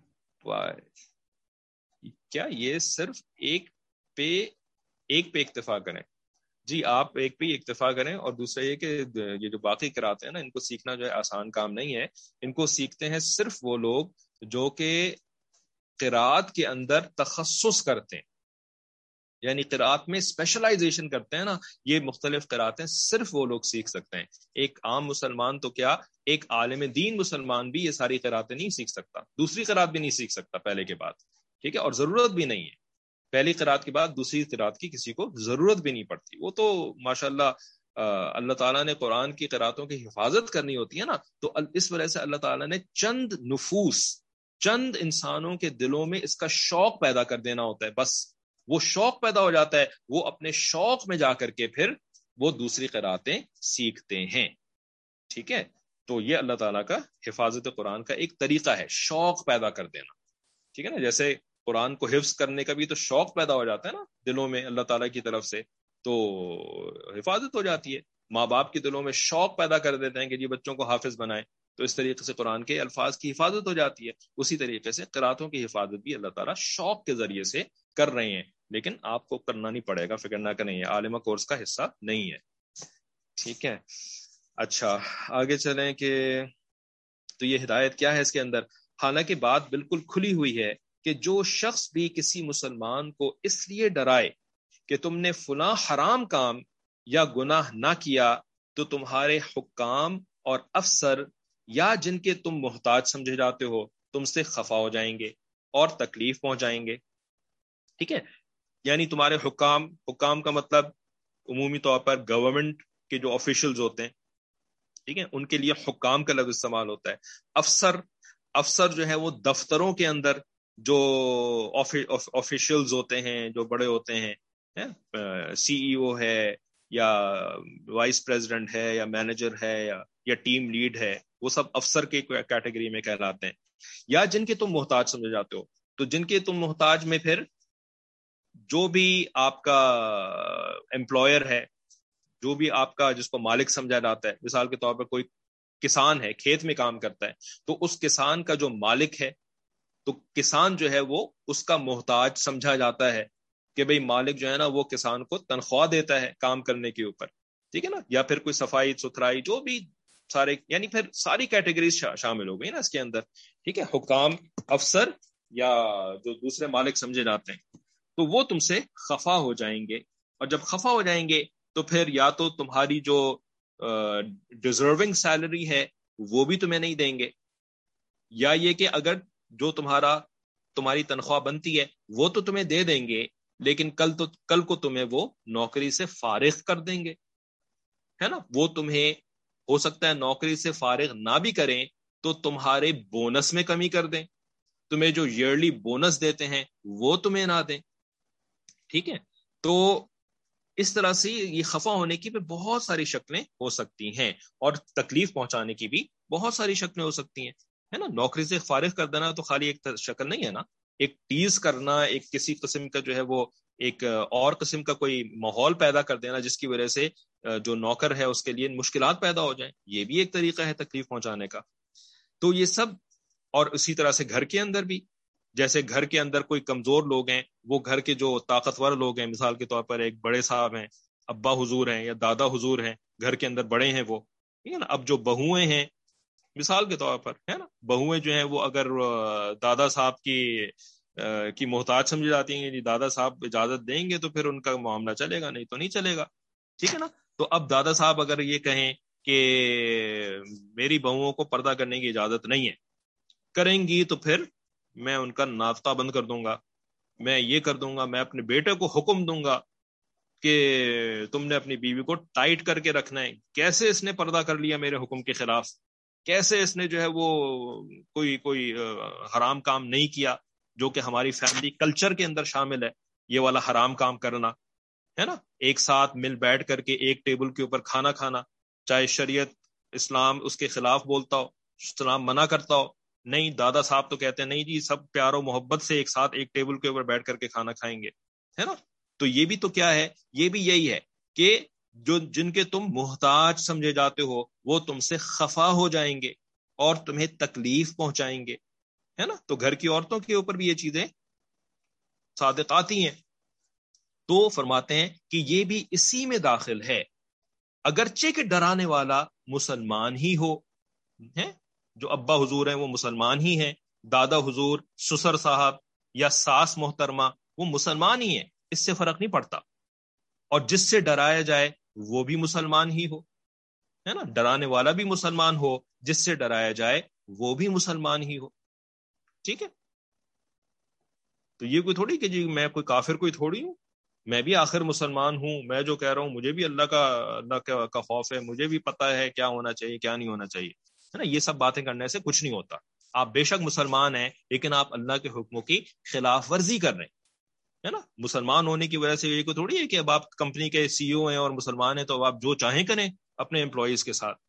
پہ اکتفا کریں. جی، آپ ایک پہ اکتفا کریں، اور دوسرا یہ کہ یہ جو باقی قرات ہیں نا، ان کو سیکھنا جو ہے آسان کام نہیں ہے. ان کو سیکھتے ہیں صرف وہ لوگ جو کہ قرات کے اندر تخصص کرتے ہیں، یعنی قرات میں اسپیشلائزیشن کرتے ہیں نا. یہ مختلف قراتیں صرف وہ لوگ سیکھ سکتے ہیں. ایک عام مسلمان تو کیا، ایک عالم دین مسلمان بھی یہ ساری قراتیں نہیں سیکھ سکتا، دوسری قرات بھی نہیں سیکھ سکتا پہلے کے بعد. ٹھیک ہے، اور ضرورت بھی نہیں ہے. پہلی قرات کے بعد دوسری قرات کی کسی کو ضرورت بھی نہیں پڑتی. وہ تو ماشاءاللہ اللہ تعالیٰ نے قرآن کی قراتوں کی حفاظت کرنی ہوتی ہے نا، تو اس وجہ سے اللہ تعالیٰ نے چند نفوس، چند انسانوں کے دلوں میں اس کا شوق پیدا کر دینا ہوتا ہے. بس وہ شوق پیدا ہو جاتا ہے، وہ اپنے شوق میں جا کر کے پھر وہ دوسری قراتیں سیکھتے ہیں. ٹھیک ہے، تو یہ اللہ تعالیٰ کا حفاظت قرآن کا ایک طریقہ ہے، شوق پیدا کر دینا. ٹھیک ہے نا، جیسے قرآن کو حفظ کرنے کا بھی تو شوق پیدا ہو جاتا ہے نا دلوں میں اللہ تعالیٰ کی طرف سے، تو حفاظت ہو جاتی ہے. ماں باپ کے دلوں میں شوق پیدا کر دیتے ہیں کہ جی بچوں کو حافظ بنائیں، تو اس طریقے سے قرآن کے الفاظ کی حفاظت ہو جاتی ہے. اسی طریقے سے قراتوں کی حفاظت بھی اللہ تعالیٰ شوق کے ذریعے سے کر رہے ہیں، لیکن آپ کو کرنا نہیں پڑے گا، فکر نہ کریں، یہ عالمہ کورس کا حصہ نہیں ہے. ٹھیک ہے، اچھا آگے چلیں کہ تو یہ ہدایت کیا ہے اس کے اندر. حالانکہ بات بالکل کھلی ہوئی ہے کہ جو شخص بھی کسی مسلمان کو اس لیے ڈرائے کہ تم نے فلاں حرام کام یا گناہ نہ کیا تو تمہارے حکام اور افسر یا جن کے تم محتاج سمجھے جاتے ہو تم سے خفا ہو جائیں گے اور تکلیف پہنچائیں گے. ٹھیک ہے، یعنی تمہارے حکام کا مطلب عمومی طور پر گورنمنٹ کے جو آفیشلز ہوتے ہیں، ٹھیک ہے، ان کے لیے حکام کا لفظ استعمال ہوتا ہے. افسر جو ہے وہ دفتروں کے اندر جو آفیشلز ہوتے ہیں، جو بڑے ہوتے ہیں، سی ای او ہے یا وائس پریزیڈنٹ ہے یا مینیجر ہے یا ٹیم لیڈ ہے، وہ سب افسر کے کیٹیگری میں کہلاتے ہیں. یا جن کے تم محتاج سمجھے جاتے ہو، تو جن کے تم محتاج میں پھر جو بھی آپ کا امپلائر ہے، جو بھی آپ کا جس کو مالک سمجھا جاتا ہے، مثال کے طور پر کوئی کسان ہے، کھیت میں کام کرتا ہے، تو اس کسان کا جو مالک ہے، تو کسان جو ہے وہ اس کا محتاج سمجھا جاتا ہے کہ بھئی مالک جو ہے نا وہ کسان کو تنخواہ دیتا ہے کام کرنے کے اوپر. ٹھیک ہے نا، یا پھر کوئی صفائی ستھرائی، جو بھی سارے، یعنی پھر ساری کیٹیگریز شامل ہو گئی نا اس کے اندر. ٹھیک ہے، حکام، افسر یا جو دوسرے مالک سمجھے جاتے ہیں، تو وہ تم سے خفا ہو جائیں گے. اور جب خفا ہو جائیں گے تو پھر یا تو تمہاری جو ڈیزرونگ سیلری ہے وہ بھی تمہیں نہیں دیں گے، یا یہ کہ اگر جو تمہاری تنخواہ بنتی ہے وہ تو تمہیں دے دیں گے، لیکن کل کو تمہیں وہ نوکری سے فارغ کر دیں گے، ہے نا. وہ تمہیں ہو سکتا ہے نوکری سے فارغ نہ بھی کریں تو تمہارے بونس میں کمی کر دیں، تمہیں جو ایئرلی بونس دیتے ہیں وہ تمہیں نہ دیں. ٹھیک ہے، تو اس طرح سے یہ خفا ہونے کی بھی بہت ساری شکلیں ہو سکتی ہیں، اور تکلیف پہنچانے کی بھی بہت ساری شکلیں ہو سکتی ہیں، ہے نا. نوکری سے فارغ کر دینا تو خالی ایک شکل نہیں ہے نا، ایک ٹیز کرنا، ایک کسی قسم کا جو ہے وہ ایک اور قسم کا کوئی ماحول پیدا کر دینا جس کی وجہ سے جو نوکر ہے اس کے لیے مشکلات پیدا ہو جائیں، یہ بھی ایک طریقہ ہے تکلیف پہنچانے کا. تو یہ سب، اور اسی طرح سے گھر کے اندر بھی، جیسے گھر کے اندر کوئی کمزور لوگ ہیں، وہ گھر کے جو طاقتور لوگ ہیں، مثال کے طور پر ایک بڑے صاحب ہیں، ابا حضور ہیں یا دادا حضور ہیں، گھر کے اندر بڑے ہیں وہ، ٹھیک ہے نا. اب جو بہوئیں ہیں مثال کے طور پر ہے نا، بہویں جو ہیں وہ اگر دادا صاحب کی محتاج سمجھی جاتی ہیں، جی دادا صاحب اجازت دیں گے تو پھر ان کا معاملہ چلے گا، نہیں تو نہیں چلے گا، ٹھیک ہے نا. تو اب دادا صاحب اگر یہ کہیں کہ میری بہوؤں کو پردہ کرنے کی اجازت نہیں ہے، کریں گی تو پھر میں ان کا نافتہ بند کر دوں گا، میں یہ کر دوں گا، میں اپنے بیٹے کو حکم دوں گا کہ تم نے اپنی بیوی کو ٹائٹ کر کے رکھنا ہے. کیسے اس نے پردہ کر لیا میرے حکم کے خلاف، کیسے اس نے جو ہے وہ کوئی حرام کام نہیں کیا جو کہ ہماری فیملی کلچر کے اندر شامل ہے، یہ والا حرام کام کرنا ہے نا. ایک ساتھ مل بیٹھ کر کے ایک ٹیبل کے اوپر کھانا کھانا، چاہے شریعت اسلام اس کے خلاف بولتا ہو، اسلام منع کرتا ہو، نہیں دادا صاحب تو کہتے ہیں نہیں جی سب پیار و محبت سے ایک ساتھ ایک ٹیبل کے اوپر بیٹھ کر کے کھانا کھائیں گے، ہے نا. تو یہ بھی تو کیا ہے، یہ بھی یہی ہے کہ جن کے تم محتاج سمجھے جاتے ہو وہ تم سے خفا ہو جائیں گے اور تمہیں تکلیف پہنچائیں گے، ہے نا. تو گھر کی عورتوں کے اوپر بھی یہ چیزیں صادق آتی ہیں. تو فرماتے ہیں کہ یہ بھی اسی میں داخل ہے، اگرچہ کہ ڈرانے والا مسلمان ہی ہو، ہے جو ابا حضور ہیں وہ مسلمان ہی ہیں، دادا حضور، سسر صاحب یا ساس محترمہ وہ مسلمان ہی ہیں، اس سے فرق نہیں پڑتا. اور جس سے ڈرایا جائے وہ بھی مسلمان ہی ہو، ہے نا. ڈرانے والا بھی مسلمان ہو، جس سے ڈرایا جائے وہ بھی مسلمان ہی ہو، ٹھیک ہے. تو یہ کوئی تھوڑی کہ جی میں کوئی کافر کوئی تھوڑی ہوں، میں بھی آخر مسلمان ہوں، میں جو کہہ رہا ہوں مجھے بھی اللہ کا خوف ہے، مجھے بھی پتا ہے کیا ہونا چاہیے کیا نہیں ہونا چاہیے، ہے نا. یہ سب باتیں کرنے سے کچھ نہیں ہوتا. آپ بے شک مسلمان ہیں لیکن آپ اللہ کے حکموں کی خلاف ورزی کر رہے ہیں، ہے نا. مسلمان ہونے کی وجہ سے یہ کوئی تھوڑی ہے کہ اب آپ کمپنی کے سی او ہیں اور مسلمان ہیں تو اب آپ جو چاہیں کریں اپنے امپلائیز کے ساتھ.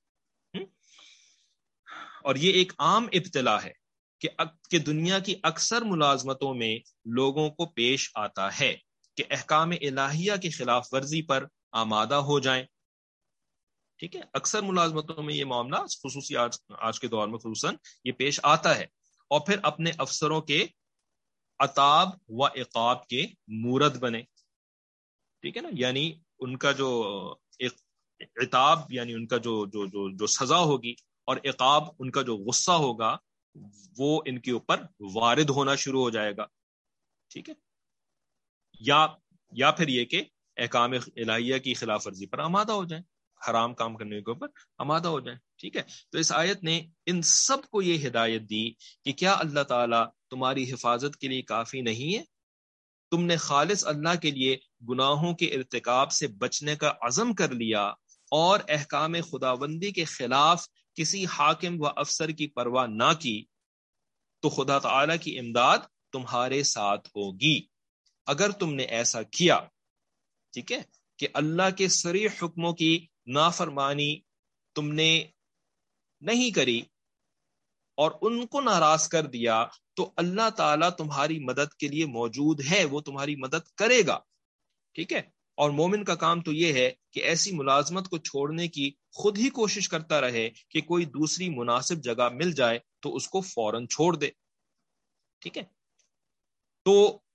اور یہ ایک عام ابتلا ہے کہ دنیا کی اکثر ملازمتوں میں لوگوں کو پیش آتا ہے کہ احکام الہیہ کی خلاف ورزی پر آمادہ ہو جائیں، ٹھیک ہے. اکثر ملازمتوں میں یہ معاملہ خصوصی آج کے دور میں خصوصاً یہ پیش آتا ہے، اور پھر اپنے افسروں کے عتاب و عقاب کے مورد بنے، ٹھیک ہے نا. یعنی ان کا جو عتاب یعنی ان کا جو سزا ہوگی اور عقاب ان کا جو غصہ ہوگا وہ ان کے اوپر وارد ہونا شروع ہو جائے گا، ٹھیک ہے. یا پھر یہ کہ احکام الہیہ کی خلاف ورزی پر آمادہ ہو جائیں، حرام کام کرنے کے اوپر آمادہ ہو جائیں، ٹھیک ہے. تو اس آیت نے ان سب کو یہ ہدایت دی کہ کیا اللہ تعالیٰ تمہاری حفاظت کے لیے کافی نہیں ہے؟ تم نے خالص اللہ کے لیے گناہوں کے ارتکاب سے بچنے کا عزم کر لیا اور احکام خداوندی کے خلاف کسی حاکم و افسر کی پرواہ نہ کی تو خدا تعالیٰ کی امداد تمہارے ساتھ ہوگی. اگر تم نے ایسا کیا، ٹھیک ہے، کہ اللہ کے صریح حکموں کی نافرمانی تم نے نہیں کری اور ان کو ناراض کر دیا تو اللہ تعالیٰ تمہاری مدد کے لیے موجود ہے، وہ تمہاری مدد کرے گا، ٹھیک ہے. اور مومن کا کام تو یہ ہے کہ ایسی ملازمت کو چھوڑنے کی خود ہی کوشش کرتا رہے کہ کوئی دوسری مناسب جگہ مل جائے تو اس کو فوراً چھوڑ دے، ٹھیک ہے. تو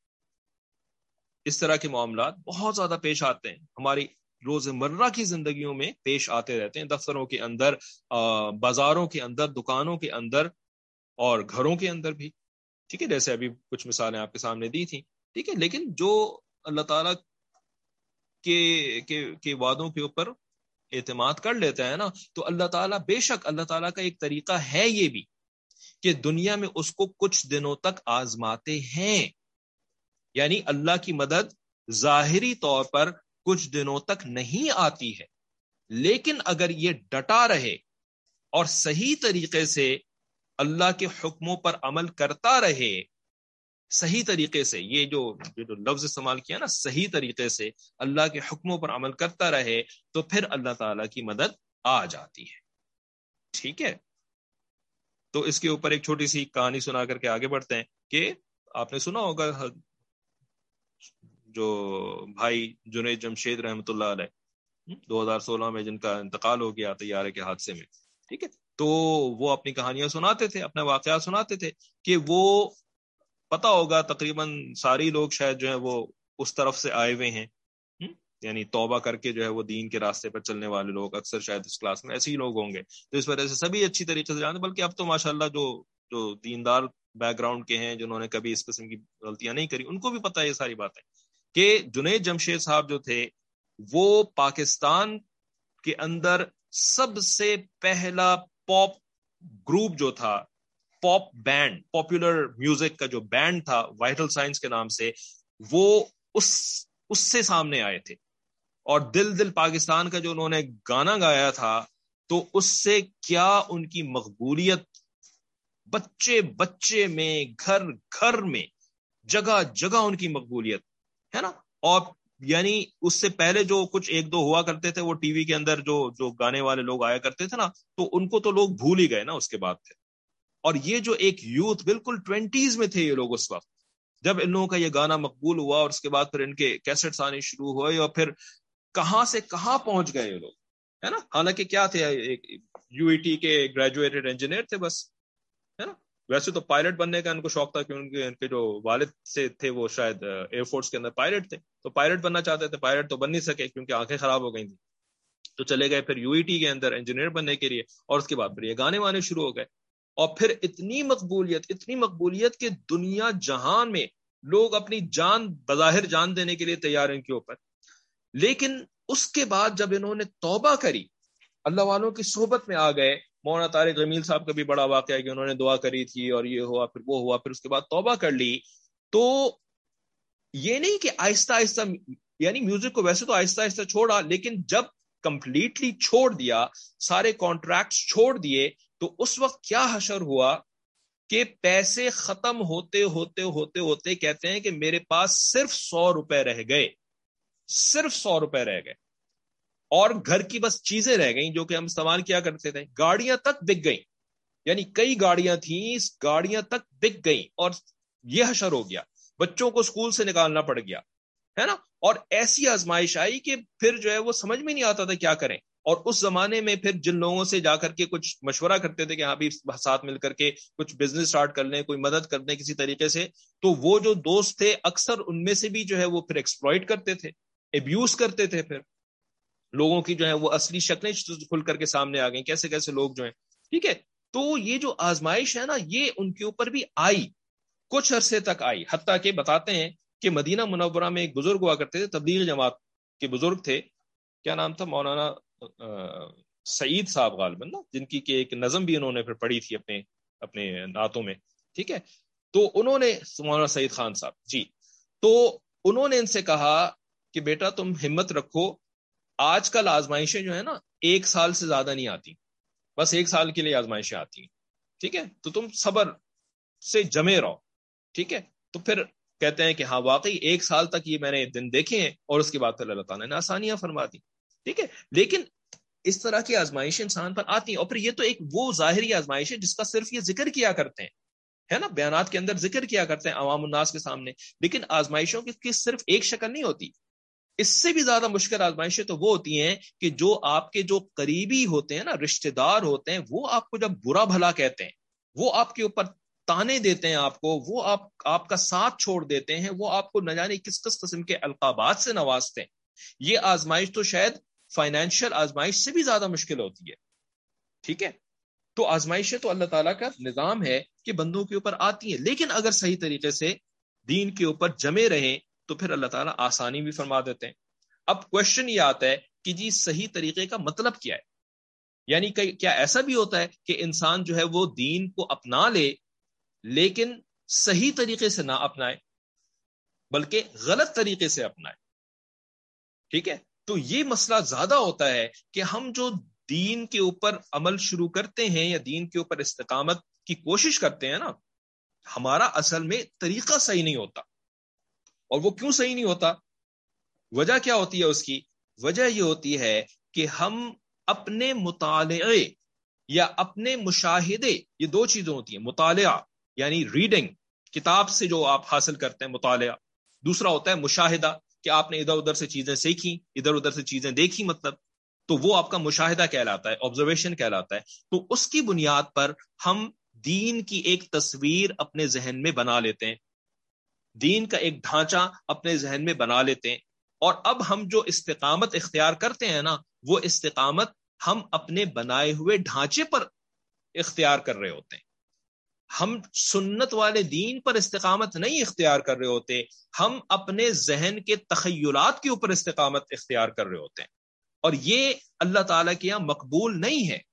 اس طرح کے معاملات بہت زیادہ پیش آتے ہیں، ہماری روزمرہ کی زندگیوں میں پیش آتے رہتے ہیں، دفتروں کے اندر، بازاروں کے اندر، دکانوں کے اندر اور گھروں کے اندر بھی، ٹھیک ہے. جیسے ابھی کچھ مثالیں آپ کے سامنے دی تھیں، ٹھیک ہے. لیکن جو اللہ تعالیٰ کے وعدوں کے اوپر اعتماد کر لیتا ہے نا، تو اللہ تعالیٰ بے شک اللہ تعالیٰ کا ایک طریقہ ہے یہ بھی کہ دنیا میں اس کو کچھ دنوں تک آزماتے ہیں. یعنی اللہ کی مدد ظاہری طور پر کچھ دنوں تک نہیں آتی ہے، لیکن اگر یہ ڈٹا رہے اور صحیح طریقے سے اللہ کے حکموں پر عمل کرتا رہے، صحیح طریقے سے، یہ جو لفظ استعمال کیا نا، صحیح طریقے سے اللہ کے حکموں پر عمل کرتا رہے تو پھر اللہ تعالیٰ کی مدد آ جاتی ہے، ٹھیک ہے. تو اس کے اوپر ایک چھوٹی سی کہانی سنا کر کے آگے بڑھتے ہیں کہ آپ نے سنا ہوگا جو بھائی جنید جمشید رحمۃ اللہ علیہ 2016 میں جن کا انتقال ہو گیا طیارے کے حادثے میں، ٹھیک ہے. تو وہ اپنی کہانیاں سناتے تھے، اپنے واقعات سناتے تھے کہ وہ پتا ہوگا تقریباً ساری لوگ شاید جو ہیں وہ اس طرف سے آئے ہوئے ہیں، یعنی توبہ کر کے جو ہے وہ دین کے راستے پر چلنے والے لوگ اکثر شاید اس کلاس میں ایسے ہی لوگ ہوں گے. تو اس وجہ سے سبھی اچھی طریقے سے جانتے, بلکہ اب تو ماشاءاللہ جو دیندار بیک گراؤنڈ کے ہیں, جنہوں نے کبھی اس قسم کی غلطیاں نہیں کری, ان کو بھی پتہ ہے یہ ساری باتیں, کہ جنید جمشید صاحب جو تھے وہ پاکستان کے اندر سب سے پہلا پاپ گروپ جو تھا, پاپ بینڈ, پاپولر میوزک کا جو بینڈ تھا وائٹل سائنس کے نام سے, وہ اس سے سامنے آئے تھے. اور دل دل پاکستان کا جو انہوں نے گانا گایا تھا, تو اس سے کیا ان کی مقبولیت بچے بچے میں, گھر گھر میں, جگہ جگہ ان کی مقبولیت ہے نا. اور یعنی اس سے پہلے جو کچھ ایک دو ہوا کرتے تھے, وہ ٹی وی کے اندر جو گانے والے لوگ آیا کرتے تھے نا, تو ان کو تو لوگ بھول ہی گئے نا اس کے بعد تھے. اور یہ جو ایک یوتھ بالکل 20s میں تھے یہ لوگ اس وقت, جب ان لوگوں کا یہ گانا مقبول ہوا, اور اس کے بعد پھر ان کے کیسٹس آنے شروع ہوئے, اور پھر کہاں سے کہاں پہنچ گئے یہ لوگ, ہے نا. حالانکہ کیا تھے, ایک یو ای ٹی کے گریجویٹڈ انجینئر تھے بس, ہے نا. ویسے تو پائلٹ بننے کا ان کو شوق تھا, کہ ان کے جو والد سے تھے وہ شاید ایئر فورس کے اندر پائلٹ تھے, تو پائلٹ بننا چاہتے تھے. پائلٹ تو بن نہیں سکے کیونکہ آنکھیں خراب ہو گئی تھیں, تو چلے گئے پھر یو ای ٹی کے اندر انجینئر بننے کے لیے, اور اس کے بعد پھر یہ گانے وانے شروع ہو گئے. اور پھر اتنی مقبولیت کہ دنیا جہان میں لوگ اپنی جان, بظاہر جان دینے کے لیے تیار ہیں ان کے اوپر. لیکن اس کے بعد جب انہوں نے توبہ کری, اللہ والوں کی صحبت میں آ گئے. مولانا طارق جمیل صاحب کا بھی بڑا واقعہ ہے کہ انہوں نے دعا کری تھی, اور یہ ہوا, پھر وہ ہوا, پھر اس کے بعد توبہ کر لی. تو یہ نہیں کہ آہستہ آہستہ, یعنی میوزک کو ویسے تو آہستہ آہستہ چھوڑا, لیکن جب کمپلیٹلی چھوڑ دیا, سارے کانٹریکٹس چھوڑ دیے, تو اس وقت کیا حشر ہوا کہ پیسے ختم ہوتے ہوتے ہوتے ہوتے کہتے ہیں کہ میرے پاس صرف 100 روپے رہ گئے, صرف 100 روپے رہ گئے, اور گھر کی بس چیزیں رہ گئیں جو کہ ہم استعمال کیا کرتے تھے. گاڑیاں تک بک گئیں, یعنی کئی گاڑیاں تھیں, گاڑیاں تک بک گئیں, اور یہ حشر ہو گیا. بچوں کو اسکول سے نکالنا پڑ گیا, ہے نا. اور ایسی آزمائش آئی کہ پھر جو ہے وہ سمجھ میں نہیں آتا تھا کیا کریں. اور اس زمانے میں پھر جن لوگوں سے جا کر کے کچھ مشورہ کرتے تھے کہ ہاں بھی ساتھ مل کر کے کچھ بزنس سٹارٹ کر لیں, کوئی مدد کر دیں کسی طریقے سے, تو وہ جو دوست تھے اکثر ان میں سے بھی جو ہے وہ پھر ایکسپلائٹ کرتے تھے, ابیوز کرتے تھے. پھر لوگوں کی جو ہے وہ اصلی شکلیں کھل کر کے سامنے آ گئیں, کیسے کیسے لوگ جو ہیں. ٹھیک ہے, تو یہ جو آزمائش ہے نا, یہ ان کے اوپر بھی آئی, کچھ عرصے تک آئی. حتیٰ کہ بتاتے ہیں کہ مدینہ منورہ میں ایک بزرگ ہوا کرتے تھے, تبلیغ جماعت کے بزرگ تھے, کیا نام تھا, مولانا سعید صاحب غالباً نا, جن کی کہ ایک نظم بھی انہوں نے پھر پڑھی تھی اپنے نعتوں میں. ٹھیک ہے, تو انہوں نے, مولانا سعید خان صاحب جی, تو انہوں نے ان سے کہا کہ بیٹا تم ہمت رکھو, آج کل آزمائشیں جو ہے نا 1 سال سے زیادہ نہیں آتی, بس 1 سال کے لیے آزمائشیں آتی ہیں. ٹھیک ہے, تو تم صبر سے جمے رہو. ٹھیک ہے, تو پھر کہتے ہیں کہ ہاں واقعی 1 سال تک یہ میں نے دن دیکھے ہیں, اور اس کے بعد پھر اللہ تعالیٰ نے آسانیاں فرما دی. ٹھیک ہے, لیکن اس طرح کی آزمائشیں انسان پر آتی ہیں. اور پھر یہ تو ایک وہ ظاہری آزمائش ہے جس کا صرف یہ ذکر کیا کرتے ہیں, ہے نا, بیانات کے اندر ذکر کیا کرتے ہیں عوام الناس کے سامنے. لیکن آزمائشوں کی صرف ایک شکل نہیں ہوتی, اس سے بھی زیادہ مشکل آزمائشیں تو وہ ہوتی ہیں کہ جو آپ کے جو قریبی ہوتے ہیں نا, رشتہ دار ہوتے ہیں, وہ آپ کو جب برا بھلا کہتے ہیں, وہ آپ کے اوپر تانے دیتے ہیں آپ کو, وہ آپ کا ساتھ چھوڑ دیتے ہیں, وہ آپ کو نہ جانے کس قسم کے القابات سے نوازتے ہیں. یہ آزمائش تو شاید فائنینشیل آزمائش سے بھی زیادہ مشکل ہوتی ہے. ٹھیک ہے, تو آزمائشیں تو اللہ تعالیٰ کا نظام ہے کہ بندوں کے اوپر آتی ہیں, لیکن اگر صحیح طریقے سے دین کے اوپر جمے رہیں تو پھر اللہ تعالیٰ آسانی بھی فرما دیتے ہیں. اب کوشچن یہ آتا ہے کہ جی صحیح طریقے کا مطلب کیا ہے, یعنی کیا ایسا بھی ہوتا ہے کہ انسان جو ہے وہ دین کو اپنا لے لیکن صحیح طریقے سے نہ اپنائے بلکہ غلط طریقے سے اپنائے. ٹھیک ہے, تو یہ مسئلہ زیادہ ہوتا ہے کہ ہم جو دین کے اوپر عمل شروع کرتے ہیں یا دین کے اوپر استقامت کی کوشش کرتے ہیں نا, ہمارا اصل میں طریقہ صحیح نہیں ہوتا. اور وہ کیوں صحیح نہیں ہوتا, وجہ کیا ہوتی ہے اس کی؟ وجہ یہ ہوتی ہے کہ ہم اپنے مطالعے یا اپنے مشاہدے, یہ 2 چیزیں ہوتی ہیں, مطالعہ یعنی ریڈنگ, کتاب سے جو آپ حاصل کرتے ہیں مطالعہ, دوسرا ہوتا ہے مشاہدہ کہ آپ نے ادھر ادھر سے چیزیں سیکھی, ادھر ادھر سے چیزیں دیکھی, مطلب تو وہ آپ کا مشاہدہ کہلاتا ہے, آبزرویشن کہلاتا ہے. تو اس کی بنیاد پر ہم دین کی ایک تصویر اپنے ذہن میں بنا لیتے ہیں, دین کا ایک ڈھانچہ اپنے ذہن میں بنا لیتے ہیں. اور اب ہم جو استقامت اختیار کرتے ہیں نا، وہ استقامت ہم اپنے بنائے ہوئے ڈھانچے پر اختیار کر رہے ہوتے ہیں. ہم سنت والے دین پر استقامت نہیں اختیار کر رہے ہوتے، ہم اپنے ذہن کے تخیلات کے اوپر استقامت اختیار کر رہے ہوتے ہیں. اور یہ اللہ تعالیٰ کے یہاں مقبول نہیں ہے،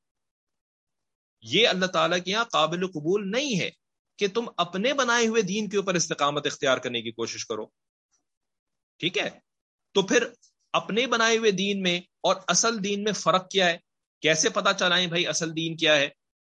یہ اللہ تعالیٰ کے یہاں قابل قبول نہیں ہے کہ تم اپنے بنائے ہوئے دین کے اوپر استقامت اختیار کرنے کی کوشش کرو. ٹھیک ہے، تو پھر اپنے بنائے ہوئے دین میں اور اصل دین میں فرق کیا ہے؟ کیسے پتا چلائیں بھائی اصل دین کیا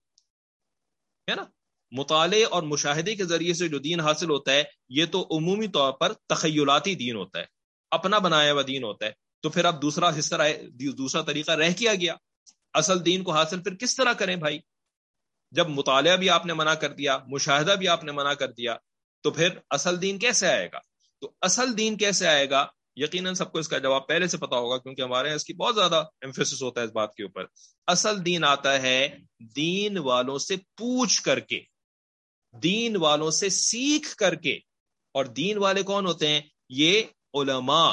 ہے نا؟ مطالعے اور مشاہدے کے ذریعے سے جو دین حاصل ہوتا ہے یہ تو عمومی طور پر تخیلاتی دین ہوتا ہے، اپنا بنایا ہوا دین ہوتا ہے. تو پھر اب دوسرا حصہ دوسرا طریقہ رہ کیا گیا؟ اصل دین کو حاصل پھر کس طرح کریں بھائی؟ جب مطالعہ بھی آپ نے منع کر دیا، مشاہدہ بھی آپ نے منع کر دیا، تو پھر اصل دین کیسے آئے گا؟ تو اصل دین کیسے آئے گا؟ یقیناً سب کو اس کا جواب پہلے سے پتا ہوگا، کیونکہ ہمارے یہاں اس کی بہت زیادہ ایمفیسس ہوتا ہے اس بات کے اوپر. اصل دین آتا ہے دین والوں سے پوچھ کر کے، دین والوں سے سیکھ کر کے. اور دین والے کون ہوتے ہیں؟ یہ علماء.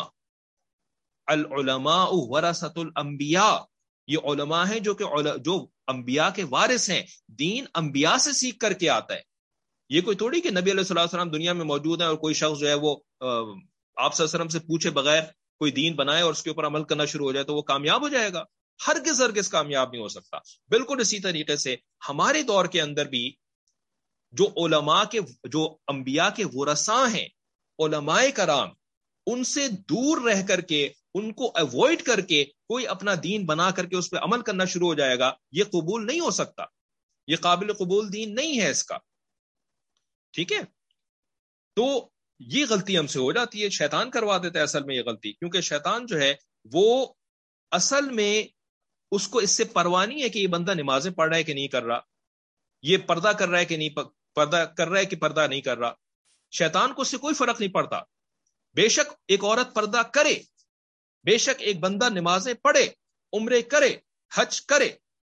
العلماء ورثۃ الانبیاء، یہ علماء ہیں جو انبیاء کے وارث ہیں. دین انبیاء سے سیکھ کر کے آتا ہے. یہ کوئی تھوڑی کہ نبی علیہ الصلوۃ والسلام دنیا میں موجود ہیں اور کوئی شخص جو ہے وہ آپ صلی اللہ علیہ وسلم سے پوچھے بغیر کوئی دین بنائے اور اس کے اوپر عمل کرنا شروع ہو جائے تو وہ کامیاب ہو جائے گا. ہرگز کامیاب نہیں ہو سکتا. بالکل اسی طریقے سے ہمارے دور کے اندر بھی جو علماء کے، جو انبیاء کے ورثاء ہیں، علماء کرام، ان سے دور رہ کر کے، ان کو ایوائڈ کر کے کوئی اپنا دین بنا کر کے اس پہ عمل کرنا شروع ہو جائے گا، یہ قبول نہیں ہو سکتا، یہ قابل قبول دین نہیں ہے اس کا. ٹھیک ہے، تو یہ غلطی ہم سے ہو جاتی ہے، شیطان کروا دیتا ہے اصل میں یہ غلطی. کیونکہ شیطان جو ہے وہ اصل میں اس کو اس سے پرواہ نہیں ہے کہ یہ بندہ نمازیں پڑھ رہا ہے کہ نہیں کر رہا، یہ پردہ کر رہا ہے کہ نہیں پردہ کر رہا ہے کہ پردہ نہیں کر رہا. شیطان کو اس سے کوئی فرق نہیں پڑتا. بے شک ایک عورت پردہ کرے، بے شک ایک بندہ نمازیں پڑھے، عمرے کرے، حج کرے،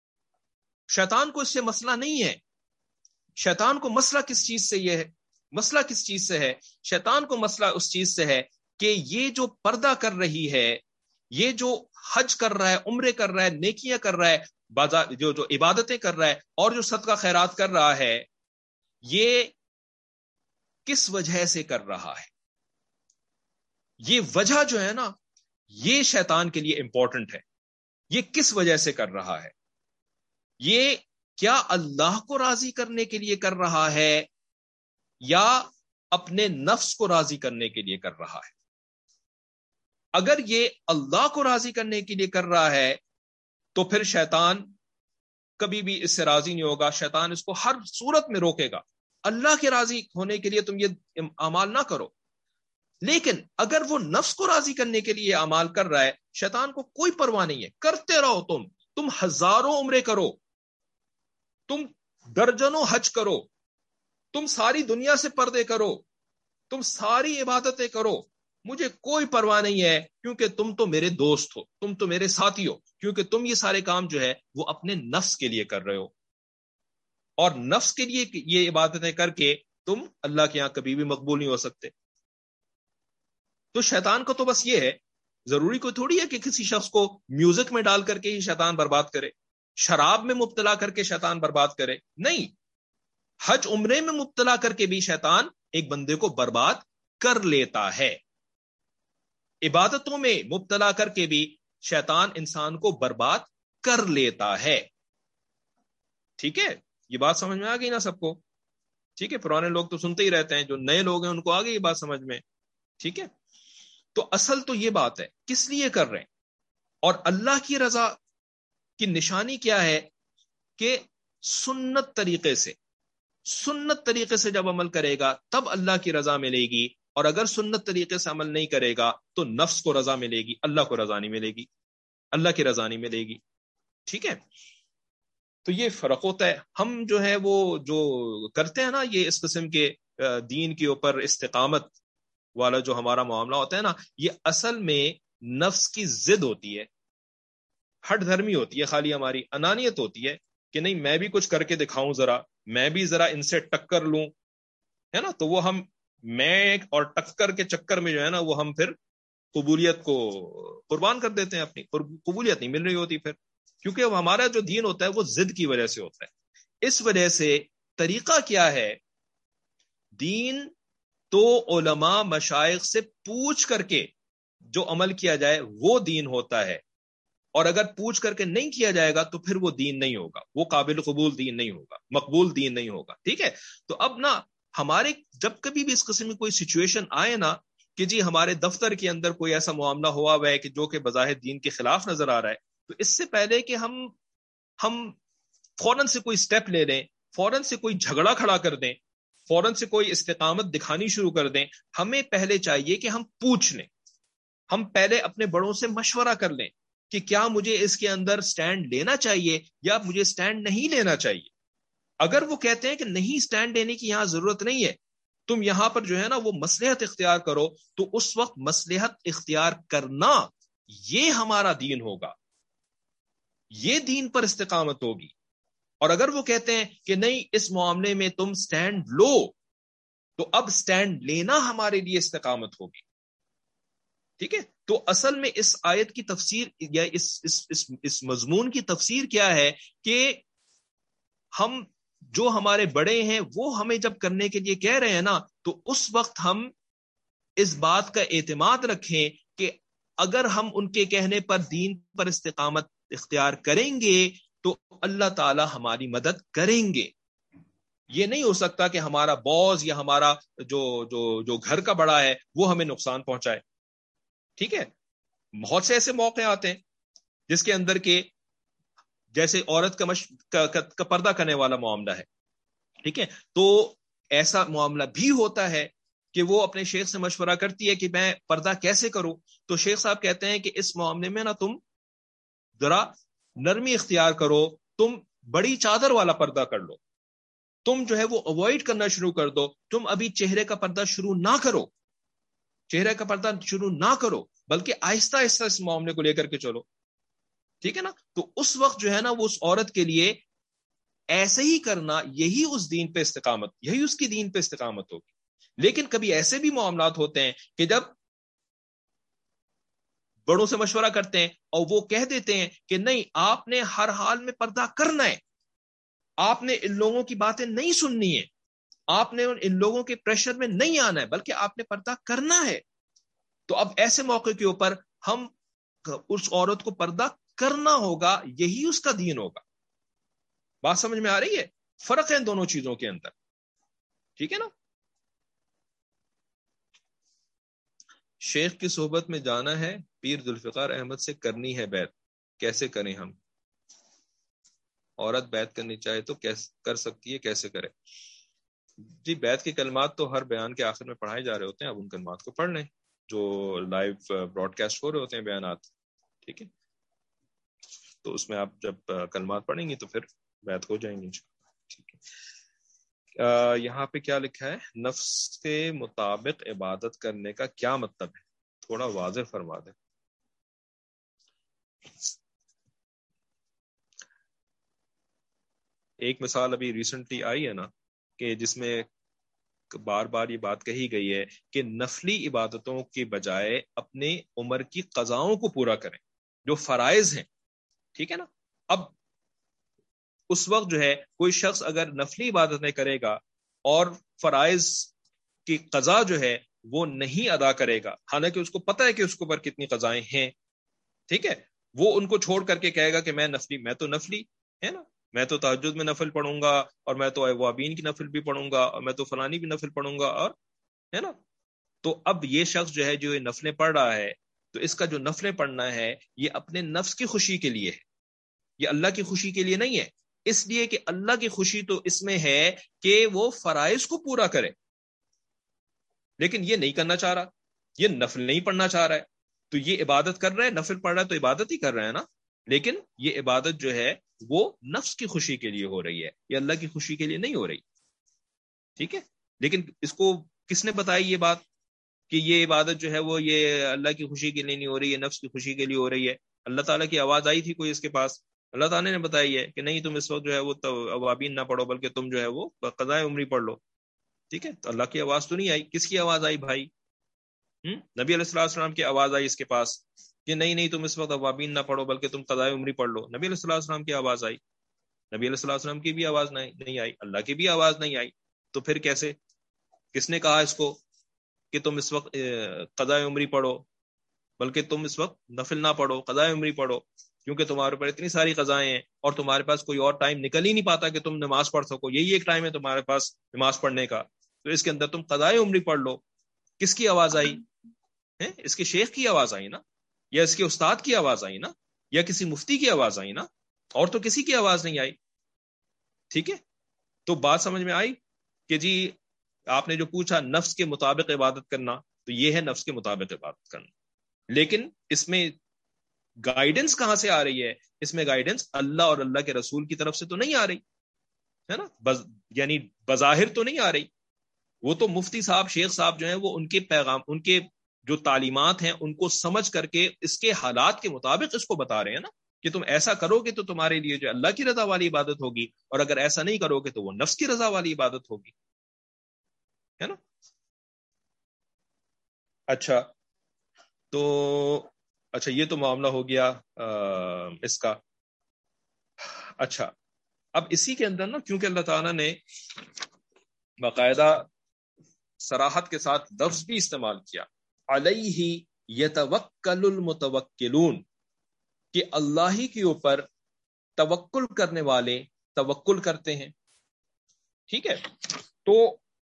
شیطان کو اس سے مسئلہ نہیں ہے. شیطان کو مسئلہ کس چیز سے یہ ہے؟ مسئلہ کس چیز سے ہے؟ شیطان کو مسئلہ اس چیز سے ہے کہ یہ جو پردہ کر رہی ہے، یہ جو حج کر رہا ہے، عمرے کر رہا ہے، نیکیاں کر رہا ہے، جو عبادتیں کر رہا ہے اور جو صدقہ خیرات کر رہا ہے، یہ کس وجہ سے کر رہا ہے؟ یہ وجہ جو ہے نا، یہ شیطان کے لیے امپورٹنٹ ہے. یہ کس وجہ سے کر رہا ہے؟ یہ کیا اللہ کو راضی کرنے کے لیے کر رہا ہے یا اپنے نفس کو راضی کرنے کے لیے کر رہا ہے؟ اگر یہ اللہ کو راضی کرنے کے لیے کر رہا ہے تو پھر شیطان کبھی بھی اس سے راضی نہیں ہوگا. شیطان اس کو ہر صورت میں روکے گا. اللہ کے راضی ہونے کے لیے تم یہ اعمال نہ کرو. لیکن اگر وہ نفس کو راضی کرنے کے لیے اعمال کر رہا ہے، شیطان کو کوئی پرواہ نہیں ہے، کرتے رہو. تم ہزاروں عمرے کرو، تم درجنوں حج کرو، تم ساری دنیا سے پردے کرو، تم ساری عبادتیں کرو، مجھے کوئی پرواہ نہیں ہے، کیونکہ تم تو میرے دوست ہو، تم تو میرے ساتھی ہو. کیونکہ تم یہ سارے کام جو ہے وہ اپنے نفس کے لیے کر رہے ہو، اور نفس کے لیے یہ عبادتیں کر کے تم اللہ کے یہاں کبھی بھی مقبول نہیں ہو سکتے. تو شیطان کو تو بس یہ ہے، ضروری کوئی تھوڑی ہے کہ کسی شخص کو میوزک میں ڈال کر کے ہی شیطان برباد کرے، شراب میں مبتلا کر کے شیطان برباد کرے. نہیں، حج عمرے میں مبتلا کر کے بھی شیطان ایک بندے کو برباد کر لیتا ہے. عبادتوں میں مبتلا کر کے بھی شیطان انسان کو برباد کر لیتا ہے. ٹھیک ہے، یہ بات سمجھ میں آ گئی نا سب کو؟ ٹھیک ہے، پرانے لوگ تو سنتے ہی رہتے ہیں، جو نئے لوگ ہیں ان کو آ گئی یہ بات سمجھ میں. ٹھیک ہے، تو اصل تو یہ بات ہے کس لیے کر رہے ہیں. اور اللہ کی رضا کی نشانی کیا ہے؟ کہ سنت طریقے سے جب عمل کرے گا تب اللہ کی رضا ملے گی، اور اگر سنت طریقے سے عمل نہیں کرے گا تو نفس کو رضا ملے گی، اللہ کو رضا نہیں ملے گی، اللہ کی رضا نہیں ملے گی. ٹھیک ہے، تو یہ فرق ہوتا ہے. ہم جو ہے وہ جو کرتے ہیں نا یہ اس قسم کے دین کے اوپر استقامت والا جو ہمارا معاملہ ہوتا ہے نا، یہ اصل میں نفس کی ضد ہوتی ہے، ہٹ دھرمی ہوتی ہے، خالی ہماری انانیت ہوتی ہے کہ نہیں میں بھی کچھ کر کے دکھاؤں، میں بھی ذرا ان سے ٹکر لوں، ہے نا. تو وہ ہم میں اور ٹکر کے چکر میں جو ہے نا وہ ہم پھر قبولیت کو قربان کر دیتے ہیں، اپنی قبولیت نہیں مل رہی ہوتی پھر، کیونکہ ہمارا جو دین ہوتا ہے وہ ضد کی وجہ سے ہوتا ہے۔ اس وجہ سے طریقہ کیا ہے، دین تو علماء مشائخ سے پوچھ کر کے جو عمل کیا جائے وہ دین ہوتا ہے، اور اگر پوچھ کر کے نہیں کیا جائے گا تو پھر وہ دین نہیں ہوگا، وہ قابل قبول دین نہیں ہوگا، مقبول دین نہیں ہوگا۔ ٹھیک ہے، تو اب نا ہمارے جب کبھی بھی اس قسم کی کوئی سچویشن آئے نا کہ جی ہمارے دفتر کے اندر کوئی ایسا معاملہ ہوا ہے کہ جو کہ بظاہر دین کے خلاف نظر آ رہا ہے، تو اس سے پہلے کہ ہم فوراً سے کوئی سٹیپ لے لیں، فوراً سے کوئی جھگڑا کھڑا کر دیں، فوراً سے کوئی استقامت دکھانی شروع کر دیں، ہمیں پہلے چاہیے کہ ہم پوچھ لیں، ہم پہلے اپنے بڑوں سے مشورہ کر لیں کہ کیا مجھے اس کے اندر سٹینڈ لینا چاہیے یا مجھے سٹینڈ نہیں لینا چاہیے۔ اگر وہ کہتے ہیں کہ نہیں سٹینڈ لینے کی یہاں ضرورت نہیں ہے، تم یہاں پر جو ہے نا وہ مصلحت اختیار کرو، تو اس وقت مصلحت اختیار کرنا یہ ہمارا دین ہوگا، یہ دین پر استقامت ہوگی۔ اور اگر وہ کہتے ہیں کہ نہیں اس معاملے میں تم سٹینڈ لو، تو اب سٹینڈ لینا ہمارے لیے استقامت ہوگی۔ ٹھیک ہے، تو اصل میں اس آیت کی تفسیر یا اس مضمون کی تفسیر کیا ہے کہ ہم جو ہمارے بڑے ہیں وہ ہمیں جب کرنے کے لیے کہہ رہے ہیں نا، تو اس وقت ہم اس بات کا اعتماد رکھیں کہ اگر ہم ان کے کہنے پر دین پر استقامت اختیار کریں گے تو اللہ تعالی ہماری مدد کریں گے۔ یہ نہیں ہو سکتا کہ ہمارا باس یا ہمارا جو گھر کا بڑا ہے وہ ہمیں نقصان پہنچائے۔ ٹھیک ہے، بہت سے ایسے موقع آتے ہیں جس کے اندر کے جیسے عورت کا پردہ کرنے والا معاملہ ہے، ٹھیک ہے، تو ایسا معاملہ بھی ہوتا ہے کہ وہ اپنے شیخ سے مشورہ کرتی ہے کہ میں پردہ کیسے کروں، تو شیخ صاحب کہتے ہیں کہ اس معاملے میں نا تم ذرا نرمی اختیار کرو، تم بڑی چادر والا پردہ کر لو، تم جو ہے وہ اوائڈ کرنا شروع کر دو، تم ابھی چہرے کا پردہ شروع نہ کرو، چہرے کا پردہ شروع نہ کرو، بلکہ آہستہ آہستہ اس معاملے کو لے کر کے چلو۔ ٹھیک ہے نا، تو اس وقت جو ہے نا وہ اس عورت کے لیے ایسے ہی کرنا یہی اس دین پہ استقامت، یہی اس کی دین پہ استقامت ہوگی۔ لیکن کبھی ایسے بھی معاملات ہوتے ہیں کہ جب بڑوں سے مشورہ کرتے ہیں اور وہ کہہ دیتے ہیں کہ نہیں آپ نے ہر حال میں پردہ کرنا ہے، آپ نے ان لوگوں کی باتیں نہیں سننی ہے، آپ نے ان لوگوں کے پریشر میں نہیں آنا ہے، بلکہ آپ نے پردہ کرنا ہے، تو اب ایسے موقع کے اوپر ہم اس عورت کو پردہ کرنا ہوگا، یہی اس کا دین ہوگا۔ بات سمجھ میں آ رہی ہے؟ فرق ہے ان دونوں چیزوں کے اندر، ٹھیک ہے نا۔ شیخ کی صحبت میں جانا ہے، پیر ذوالفقار احمد سے کرنی ہے بیعت، کیسے کریں ہم؟ عورت بیعت کرنی چاہے تو کر سکتی ہے، کیسے کرے؟ جی بیعت کے کلمات تو ہر بیان کے آخر میں پڑھائے جا رہے ہوتے ہیں، اب ان کلمات کو پڑھ لیں جو لائیو براڈ کاسٹ ہو رہے ہوتے ہیں بیانات، ٹھیک ہے، تو اس میں آپ جب کلمات پڑھیں گی تو پھر بیعت ہو جائیں گی، ٹھیک ہے۔ یہاں پہ کیا لکھا ہے، نفس کے مطابق عبادت کرنے کا کیا مطلب ہے، تھوڑا واضح فرما دیں۔ ایک مثال ابھی ریسنٹلی آئی ہے نا کہ جس میں بار بار یہ بات کہی گئی ہے کہ نفلی عبادتوں کی بجائے اپنے عمر کی قضاؤں کو پورا کریں، جو فرائض ہیں، ٹھیک ہے نا۔ اب اس وقت جو ہے کوئی شخص اگر نفلی عبادتیں کرے گا اور فرائض کی قضا جو ہے وہ نہیں ادا کرے گا، حالانکہ اس کو پتہ ہے کہ اس کے اوپر کتنی قضائیں ہیں، ٹھیک ہے، وہ ان کو چھوڑ کر کے کہے گا کہ میں تو نفلی ہے نا، میں تو تہجد میں نفل پڑھوں گا، اور میں تو اوابین کی نفل بھی پڑھوں گا، اور میں تو فلانی بھی نفل پڑھوں گا، اور ہے نا۔ تو اب یہ شخص جو ہے جو یہ نفلیں پڑھ رہا ہے، تو اس کا جو نفلیں پڑھنا ہے یہ اپنے نفس کی خوشی کے لیے ہے، یہ اللہ کی خوشی کے لیے نہیں ہے، اس لیے کہ اللہ کی خوشی تو اس میں ہے کہ وہ فرائض کو پورا کرے، لیکن یہ نہیں کرنا چاہ رہا، یہ نفل نہیں پڑھنا چاہ رہا ہے، تو یہ عبادت کر رہا ہے، نفل پڑھ رہا ہے تو عبادت ہی کر رہا ہے نا، لیکن یہ عبادت جو ہے وہ نفس کی خوشی کے لیے ہو رہی ہے، یہ اللہ کی خوشی کے لیے نہیں ہو رہی، ٹھیک ہے۔ لیکن اس کو کس نے بتائی یہ بات کہ یہ عبادت جو ہے وہ یہ اللہ کی خوشی کے لیے نہیں ہو رہی ہے، نفس کی خوشی کے لیے ہو رہی ہے؟ اللہ تعالیٰ کی آواز آئی تھی کوئی اس کے پاس؟ اللہ تعالیٰ نے بتائی ہے کہ نہیں تم اس وقت جو ہے وہ اوابین نہ پڑھو، بلکہ تم جو ہے وہ قضائے عمری پڑھ لو، ٹھیک ہے۔ تو اللہ کی آواز تو نہیں آئی، کس کی آواز آئی بھائی؟ نبی علیہ الصلوۃ والسلام کی آواز آئی اس کے پاس کہ نہیں تم اس وقت اوابین نہ پڑھو بلکہ تم قضائے عمری پڑھ لو. نبی علیہ الصلوۃ والسلام کی آواز آئی, نبی علیہ الصلوۃ والسلام کی بھی آواز نہیں آئی, اللہ کی بھی آواز نہیں آئی. تو پھر کیسے, کس نے کہا اس کو کہ تم اس وقت قضائے عمری پڑھو, بلکہ تم اس وقت نفل نہ پڑھو, قضائے عمری پڑھو, کیونکہ تمہارے اوپر اتنی ساری قضائیں ہیں اور تمہارے پاس کوئی اور ٹائم نکل ہی نہیں پاتا کہ تم نماز پڑھ سکو, یہی ایک ٹائم ہے تمہارے پاس نماز پڑھنے کا, تو اس کے اندر تم قضائے عمری پڑھ لو. کس کی آواز آئی؟ اس کے شیخ کی آواز آئی نا, یا اس کے استاد کی آواز آئی نا, یا کسی مفتی کی آواز آئی نا, اور تو کسی کی آواز نہیں آئی. ٹھیک ہے, تو بات سمجھ میں آئی کہ جی آپ نے جو پوچھا نفس کے مطابق عبادت کرنا, تو یہ ہے نفس کے مطابق عبادت کرنا. لیکن اس میں گائیڈنس کہاں سے آ رہی ہے؟ اس میں گائیڈنس اللہ اور اللہ کے رسول کی طرف سے تو نہیں آ رہی ہے نا, یعنی بظاہر تو نہیں آ رہی. وہ تو مفتی صاحب, شیخ صاحب جو ہیں وہ ان کے پیغام, ان کے جو تعلیمات ہیں ان کو سمجھ کر کے اس کے حالات کے مطابق اس کو بتا رہے ہیں نا, کہ تم ایسا کرو گے تو تمہارے لیے جو اللہ کی رضا والی عبادت ہوگی, اور اگر ایسا نہیں کرو گے تو وہ نفس کی رضا والی عبادت ہوگی, ہے نا. اچھا تو اچھا یہ تو معاملہ ہو گیا اس کا. اچھا اب اسی کے اندر نا, کیونکہ اللہ تعالیٰ نے باقاعدہ صراحت کے ساتھ لفظ بھی استعمال کیا, علیہ یتوکل المتوکلون, کہ اللہ ہی کے اوپر توکل کرنے والے توکل کرتے ہیں. ٹھیک ہے, تو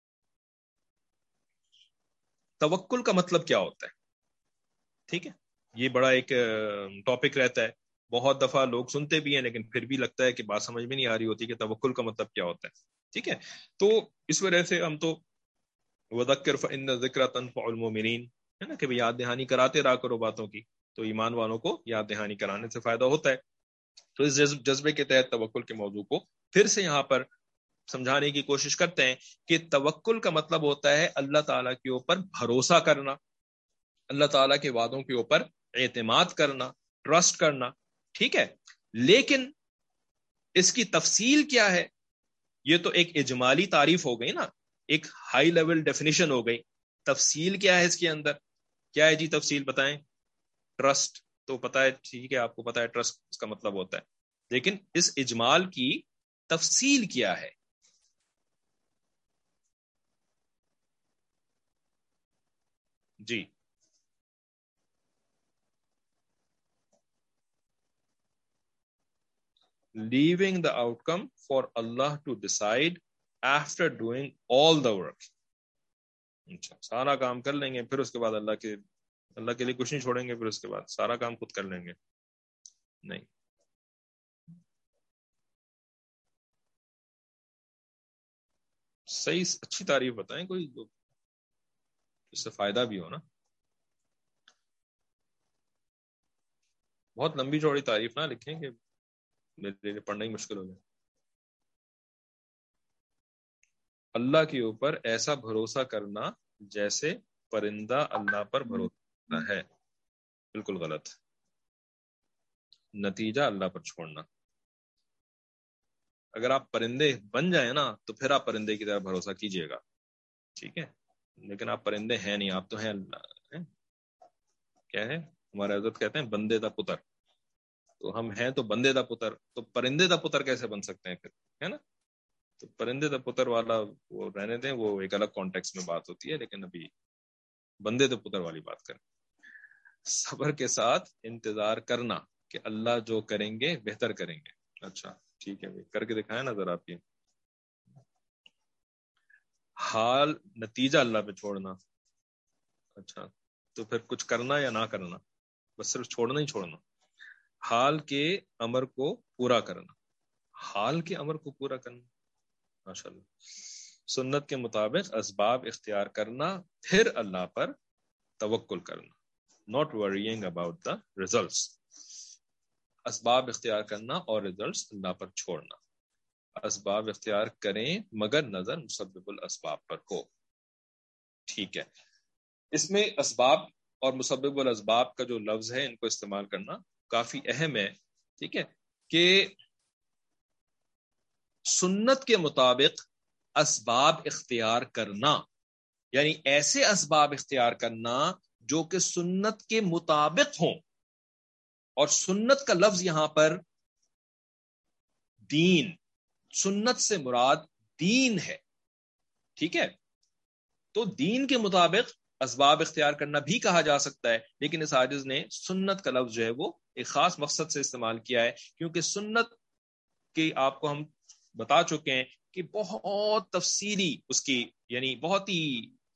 توکل کا مطلب کیا ہوتا ہے؟ ٹھیک ہے, یہ بڑا ایک ٹاپک رہتا ہے, بہت دفعہ لوگ سنتے بھی ہیں لیکن پھر بھی لگتا ہے کہ بات سمجھ میں نہیں آ رہی ہوتی کہ توکل کا مطلب کیا ہوتا ہے. ٹھیک ہے, تو اس وجہ سے ہم تو وذکر فإن الذکر تنفع المؤمنین, ہے نا, کہ یاد دہانی کراتے رہا کرو باتوں کی, تو ایمان والوں کو یاد دہانی کرانے سے فائدہ ہوتا ہے. تو اس جذبے کے تحت توکل کے موضوع کو پھر سے یہاں پر سمجھانے کی کوشش کرتے ہیں کہ توکل کا مطلب ہوتا ہے اللہ تعالیٰ کے اوپر بھروسہ کرنا, اللہ تعالیٰ کے وعدوں کے اوپر اعتماد کرنا, ٹرسٹ کرنا. ٹھیک ہے, لیکن اس کی تفصیل کیا ہے؟ یہ تو ایک اجمالی تعریف ہو گئی نا, ایک ہائی لیول ڈیفینیشن ہو گئی. تفصیل کیا ہے اس کے اندر؟ کیا ہے جی تفصیل بتائیں. ٹرسٹ تو پتا ہے, ٹھیک ہے, آپ کو پتا ہے ٹرسٹ اس کا مطلب ہوتا ہے, لیکن اس اجمال کی تفصیل کیا ہے؟ جی leaving the outcome for Allah to decide after doing all the work. اچھا, سارا کام کر لیں گے پھر اس کے بعد اللہ کے لیے کچھ نہیں چھوڑیں گے, پھر اس کے بعد سارا کام خود کر لیں گے؟ نہیں. صحیح اچھی تعریف بتائیں کوئی اس سے فائدہ بھی ہو نا. بہت لمبی چوڑی تعریف نہ لکھیں کہ میرے لیے پڑھنا ہی مشکل ہو جائے. اللہ کے اوپر ایسا بھروسہ کرنا جیسے پرندہ اللہ پر بھروسہ کرتا ہے. بالکل غلط. نتیجہ اللہ پر چھوڑنا. اگر آپ پرندے بن جائیں نا تو پھر آپ پرندے کی طرح بھروسہ کیجئے گا. ٹھیک ہے, لیکن آپ پرندے ہیں نہیں, آپ تو ہیں اللہ. کیا ہے ہمارے حضرت کہتے ہیں بندے دا پتر, تو ہم ہیں تو بندے دا پتر, تو پرندے دا پتر کیسے بن سکتے ہیں پھر, ہے نا. تو پرندے دا پتر والا وہ رہنے دیں, وہ ایک الگ کانٹیکس میں بات ہوتی ہے, لیکن ابھی بندے دا پتر والی بات کریں. صبر کے ساتھ انتظار کرنا کہ اللہ جو کریں گے بہتر کریں گے. اچھا ٹھیک ہے, کر کے دکھائیں نا ذرا آپ. یہ حال نتیجہ اللہ پہ چھوڑنا. اچھا تو پھر کچھ کرنا یا نہ کرنا, بس صرف چھوڑنا ہی چھوڑنا. حال کے امر کو پورا کرنا, حال کے امر کو پورا کرنا. ماشاءاللہ. سنت کے مطابق اسباب اختیار کرنا, پھر اللہ پر توکل کرنا. not worrying about the results. اسباب اختیار کرنا اور ریزلٹس اللہ پر چھوڑنا. اسباب اختیار کریں مگر نظر مسبب الاسباب پر ہو. ٹھیک ہے, اس میں اسباب اور مسبب الاسباب کا جو لفظ ہے ان کو استعمال کرنا کافی اہم ہے. ٹھیک ہے, کہ سنت کے مطابق اسباب اختیار کرنا, یعنی ایسے اسباب اختیار کرنا جو کہ سنت کے مطابق ہوں. اور سنت کا لفظ یہاں پر دین، سنت سے مراد دین ہے. ٹھیک ہے، تو دین کے مطابق اسباب اختیار کرنا بھی کہا جا سکتا ہے، لیکن اس عاجز نے سنت کا لفظ جو ہے وہ ایک خاص مقصد سے استعمال کیا ہے، کیونکہ سنت کی آپ کو ہم بتا چکے ہیں کہ بہت تفصیلی اس کی یعنی بہت ہی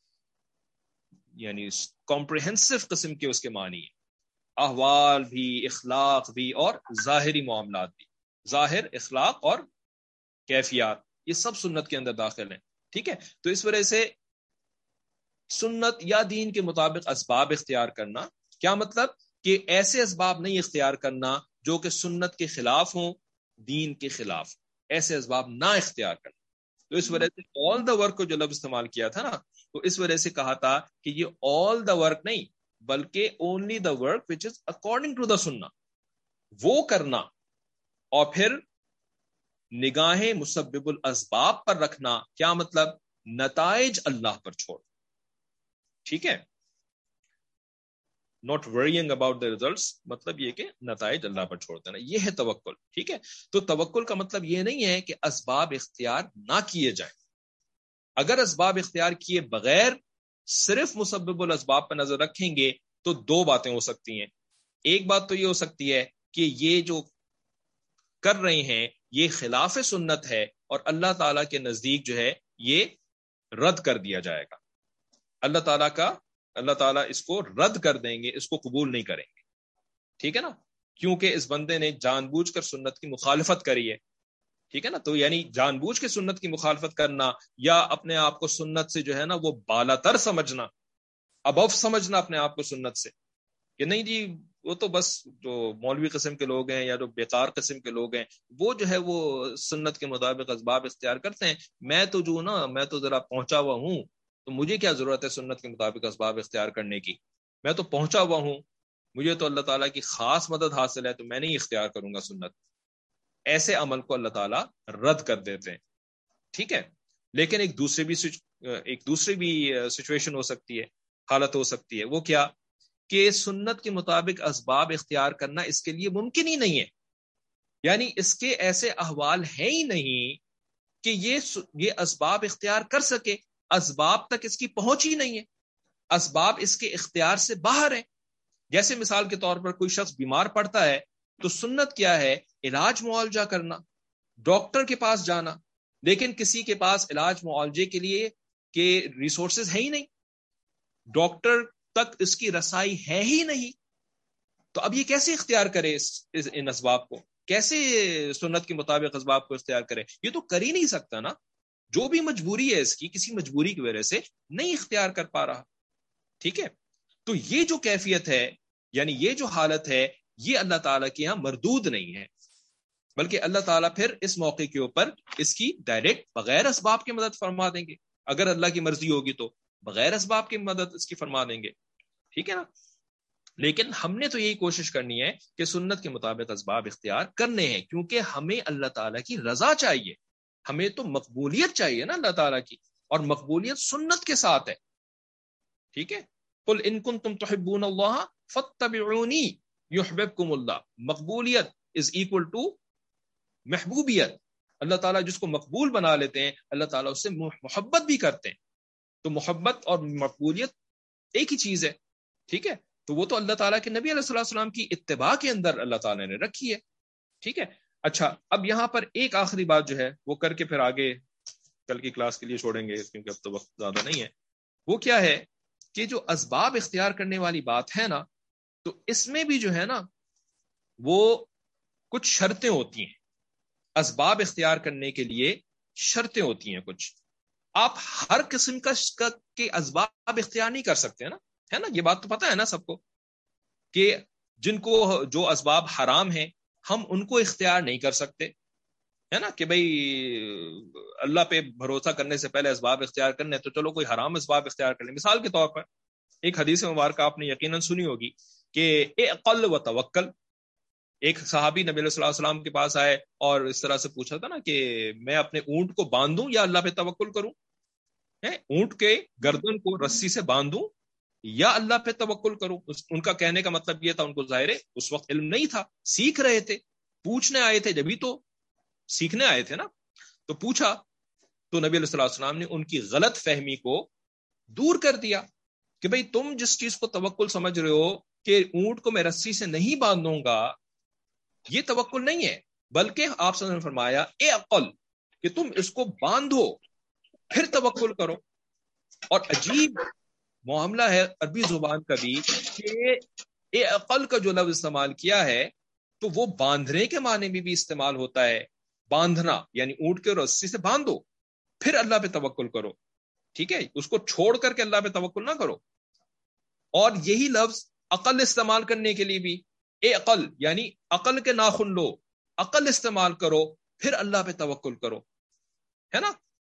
یعنی کمپریہنسو قسم کے اس کے معنی ہیں. احوال بھی، اخلاق بھی، اور ظاہری معاملات بھی. ظاہر، اخلاق اور کیفیات، یہ سب سنت کے اندر داخل ہیں. ٹھیک ہے، تو اس وجہ سے سنت یا دین کے مطابق اسباب اختیار کرنا، کیا مطلب کہ ایسے اسباب نہیں اختیار کرنا جو کہ سنت کے خلاف ہوں، دین کے خلاف، ایسے اسباب نہ اختیار کرنا. تو اس وجہ سے آل دا ورک کو جو لفظ استعمال کیا تھا نا، تو اس وجہ سے کہا تھا کہ یہ آل دا ورک نہیں بلکہ only the work which is according to the Sunnah, وہ کرنا، اور پھر نگاہیں مسبب الاسباب پر رکھنا. کیا مطلب؟ نتائج اللہ پر چھوڑ. ٹھیک ہے، not worrying about the results، مطلب یہ کہ نتائج اللہ پر چھوڑ دینا، یہ ہے توکل. ٹھیک ہے، تو توکل کا مطلب یہ نہیں ہے کہ اسباب اختیار نہ کیے جائیں. اگر اسباب اختیار کیے بغیر صرف مسبب الاسباب پر نظر رکھیں گے تو دو باتیں ہو سکتی ہیں. ایک بات تو یہ ہو سکتی ہے کہ یہ جو کر رہے ہیں یہ خلاف سنت ہے اور اللہ تعالیٰ کے نزدیک جو ہے یہ رد کر دیا جائے گا. اللہ تعالیٰ اس کو رد کر دیں گے، اس کو قبول نہیں کریں گے. ٹھیک ہے نا، کیونکہ اس بندے نے جان بوجھ کر سنت کی مخالفت کری ہے. ٹھیک ہے نا، تو یعنی جان بوجھ کے سنت کی مخالفت کرنا یا اپنے آپ کو سنت سے جو ہے نا وہ بالا تر سمجھنا، ابو سمجھنا اپنے آپ کو سنت سے، کہ نہیں جی وہ تو بس جو مولوی قسم کے لوگ ہیں یا جو بیکار قسم کے لوگ ہیں وہ جو ہے وہ سنت کے مطابق اسباب اختیار کرتے ہیں، میں تو جو نا میں تو ذرا پہنچا ہوا ہوں، تو مجھے کیا ضرورت ہے سنت کے مطابق اسباب اختیار کرنے کی، میں تو پہنچا ہوا ہوں، مجھے تو اللہ تعالیٰ کی خاص مدد حاصل ہے تو میں نہیں اختیار کروں گا سنت. ایسے عمل کو اللہ تعالیٰ رد کر دیتے ہیں. ٹھیک ہے، لیکن ایک دوسری بھی سچویشن ہو سکتی ہے، حالت ہو سکتی ہے. وہ کیا؟ کہ سنت کے مطابق اسباب اختیار کرنا اس کے لیے ممکن ہی نہیں ہے. یعنی اس کے ایسے احوال ہیں ہی نہیں کہ یہ اسباب اختیار کر سکے، اسباب تک اس کی پہنچ ہی نہیں ہے، اسباب اس کے اختیار سے باہر ہیں. جیسے مثال کے طور پر کوئی شخص بیمار پڑتا ہے تو سنت کیا ہے؟ علاج معالجہ کرنا، ڈاکٹر کے پاس جانا، لیکن کسی کے پاس علاج معالجے کے لیے کہ ریسورسز ہے ہی نہیں، ڈاکٹر تک اس کی رسائی ہے ہی نہیں، تو اب یہ کیسے اختیار کرے ان اسباب کو؟ کیسے سنت کے مطابق اسباب کو اختیار کرے؟ یہ تو کر ہی نہیں سکتا نا. جو بھی مجبوری ہے اس کی، کسی مجبوری کی وجہ سے نہیں اختیار کر پا رہا. ٹھیک ہے، تو یہ جو کیفیت ہے یعنی یہ جو حالت ہے یہ اللہ تعالیٰ کے یہاں مردود نہیں ہے، بلکہ اللہ تعالیٰ پھر اس موقع کے اوپر اس کی ڈائریکٹ بغیر اسباب کی مدد فرما دیں گے. اگر اللہ کی مرضی ہوگی تو بغیر اسباب کی مدد اس کی فرما دیں گے. ٹھیک ہے نا، لیکن ہم نے تو یہی کوشش کرنی ہے کہ سنت کے مطابق اسباب اختیار کرنے ہیں، کیونکہ ہمیں اللہ تعالیٰ کی رضا چاہیے، ہمیں تو مقبولیت چاہیے نا اللہ تعالیٰ کی، اور مقبولیت سنت کے ساتھ ہے. ٹھیک ہے، قل ان کنتم تحبون اللہ فاتبعونی یحببکم اللہ. مقبولیت از ایکول ٹو محبوبیت. اللہ تعالیٰ جس کو مقبول بنا لیتے ہیں اللہ تعالیٰ اس سے محبت بھی کرتے ہیں. تو محبت اور مقبولیت ایک ہی چیز ہے. ٹھیک ہے، تو وہ تو اللہ تعالیٰ کے نبی علیہ السلام کی اتباع کے اندر اللہ تعالیٰ نے رکھی ہے. ٹھیک ہے، اچھا اب یہاں پر ایک آخری بات جو ہے وہ کر کے پھر آگے کل کی کلاس کے لیے چھوڑیں گے کیونکہ اب تو وقت زیادہ نہیں ہے. وہ کیا ہے کہ جو اسباب اختیار کرنے والی بات ہے نا، تو اس میں بھی جو ہے نا وہ کچھ شرطیں ہوتی ہیں. اسباب اختیار کرنے کے لیے شرطیں ہوتی ہیں کچھ. آپ ہر قسم کے اسباب اختیار نہیں کر سکتے ہے نا، یہ بات تو پتہ ہے نا سب کو کہ جن کو جو اسباب حرام ہیں ہم ان کو اختیار نہیں کر سکتے، ہے نا، کہ بھئی اللہ پہ بھروسہ کرنے سے پہلے اسباب اختیار کرنے تو چلو کوئی حرام اسباب اختیار کر لیں. مثال کے طور پر ایک حدیث مبارکہ آپ نے یقیناً سنی ہوگی کہ اقل و توکل. ایک صحابی نبی علیہ السلام کے پاس آئے اور اس طرح سے پوچھا تھا نا کہ میں اپنے اونٹ کو باندھوں یا اللہ پہ توکل کروں. اونٹ کے گردن کو رسی سے باندھوں یا اللہ پہ توکل کرو. ان کا کہنے کا مطلب یہ تھا, ان کو ظاہر ہے اس وقت علم نہیں تھا, سیکھ رہے تھے, پوچھنے آئے تھے, جبھی تو سیکھنے آئے تھے نا. تو پوچھا تو نبی علیہ الصلوۃ والسلام نے ان کی غلط فہمی کو دور کر دیا کہ بھئی تم جس چیز کو توکل سمجھ رہے ہو کہ اونٹ کو میں رسی سے نہیں باندھوں گا, یہ توکل نہیں ہے, بلکہ آپ صلی اللہ علیہ وسلم نے فرمایا اے عقل کہ تم اس کو باندھو پھر توکل کرو. اور عجیب معاملہ ہے عربی زبان کا بھی کہ اے عقل کا جو لفظ استعمال کیا ہے تو وہ باندھنے کے معنی میں بھی استعمال ہوتا ہے. باندھنا یعنی اونٹ کے رسی سے باندھو پھر اللہ پہ توکل کرو, ٹھیک ہے, اس کو چھوڑ کر کے اللہ پہ توکل نہ کرو. اور یہی لفظ عقل استعمال کرنے کے لیے بھی اے عقل یعنی عقل کے ناخن لو, عقل استعمال کرو پھر اللہ پہ توکل کرو, ہے نا.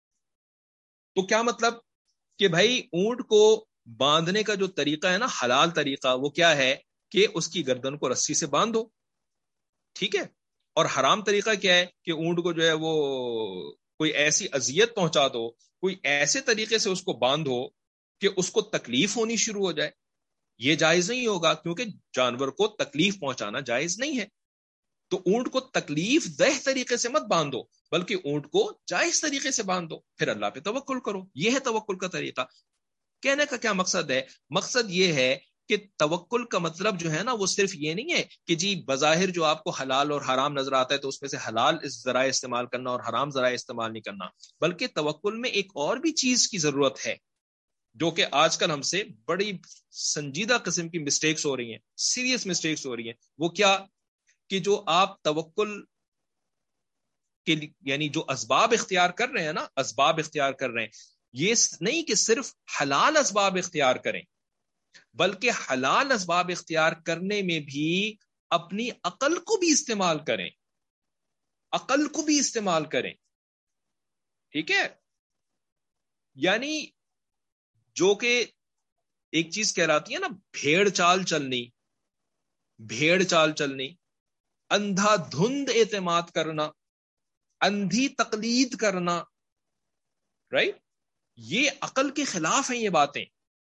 تو کیا مطلب کہ بھائی اونٹ کو باندھنے کا جو طریقہ ہے نا, حلال طریقہ, وہ کیا ہے کہ اس کی گردن کو رسی سے باندھو, ٹھیک ہے. اور حرام طریقہ کیا ہے کہ اونٹ کو جو ہے وہ کوئی ایسی اذیت پہنچا دو, کوئی ایسے طریقے سے اس کو باندھو کہ اس کو تکلیف ہونی شروع ہو جائے. یہ جائز نہیں ہوگا, کیونکہ جانور کو تکلیف پہنچانا جائز نہیں ہے. تو اونٹ کو تکلیف دہ طریقے سے مت باندھو, بلکہ اونٹ کو جائز طریقے سے باندھو, پھر اللہ پہ توکل کرو. یہ ہے توکل کا طریقہ. کہنے کا کیا مقصد ہے؟ مقصد یہ ہے کہ توکل کا مطلب جو ہے نا وہ صرف یہ نہیں ہے کہ جی بظاہر جو آپ کو حلال اور حرام نظر آتا ہے تو اس میں سے حلال ذرائع استعمال کرنا اور حرام ذرائع استعمال نہیں کرنا, بلکہ توکل میں ایک اور بھی چیز کی ضرورت ہے جو کہ آج کل ہم سے بڑی سنجیدہ قسم کی مسٹیکس ہو رہی ہیں, سیریس مسٹیکس ہو رہی ہیں. وہ کیا کہ جو آپ توکل کے یعنی جو اسباب اختیار کر رہے ہیں نا, اسباب اختیار کر رہے ہیں, یہ نہیں کہ صرف حلال اسباب اختیار کریں, بلکہ حلال اسباب اختیار کرنے میں بھی اپنی عقل کو بھی استعمال کریں, عقل کو بھی استعمال کریں, ٹھیک ہے. یعنی جو کہ ایک چیز کہلاتی ہے نا بھیڑ چال چلنی, بھیڑ چال چلنی, اندھا دھند اعتماد کرنا, اندھی تقلید کرنا, رائٹ, یہ عقل کے خلاف ہیں یہ باتیں.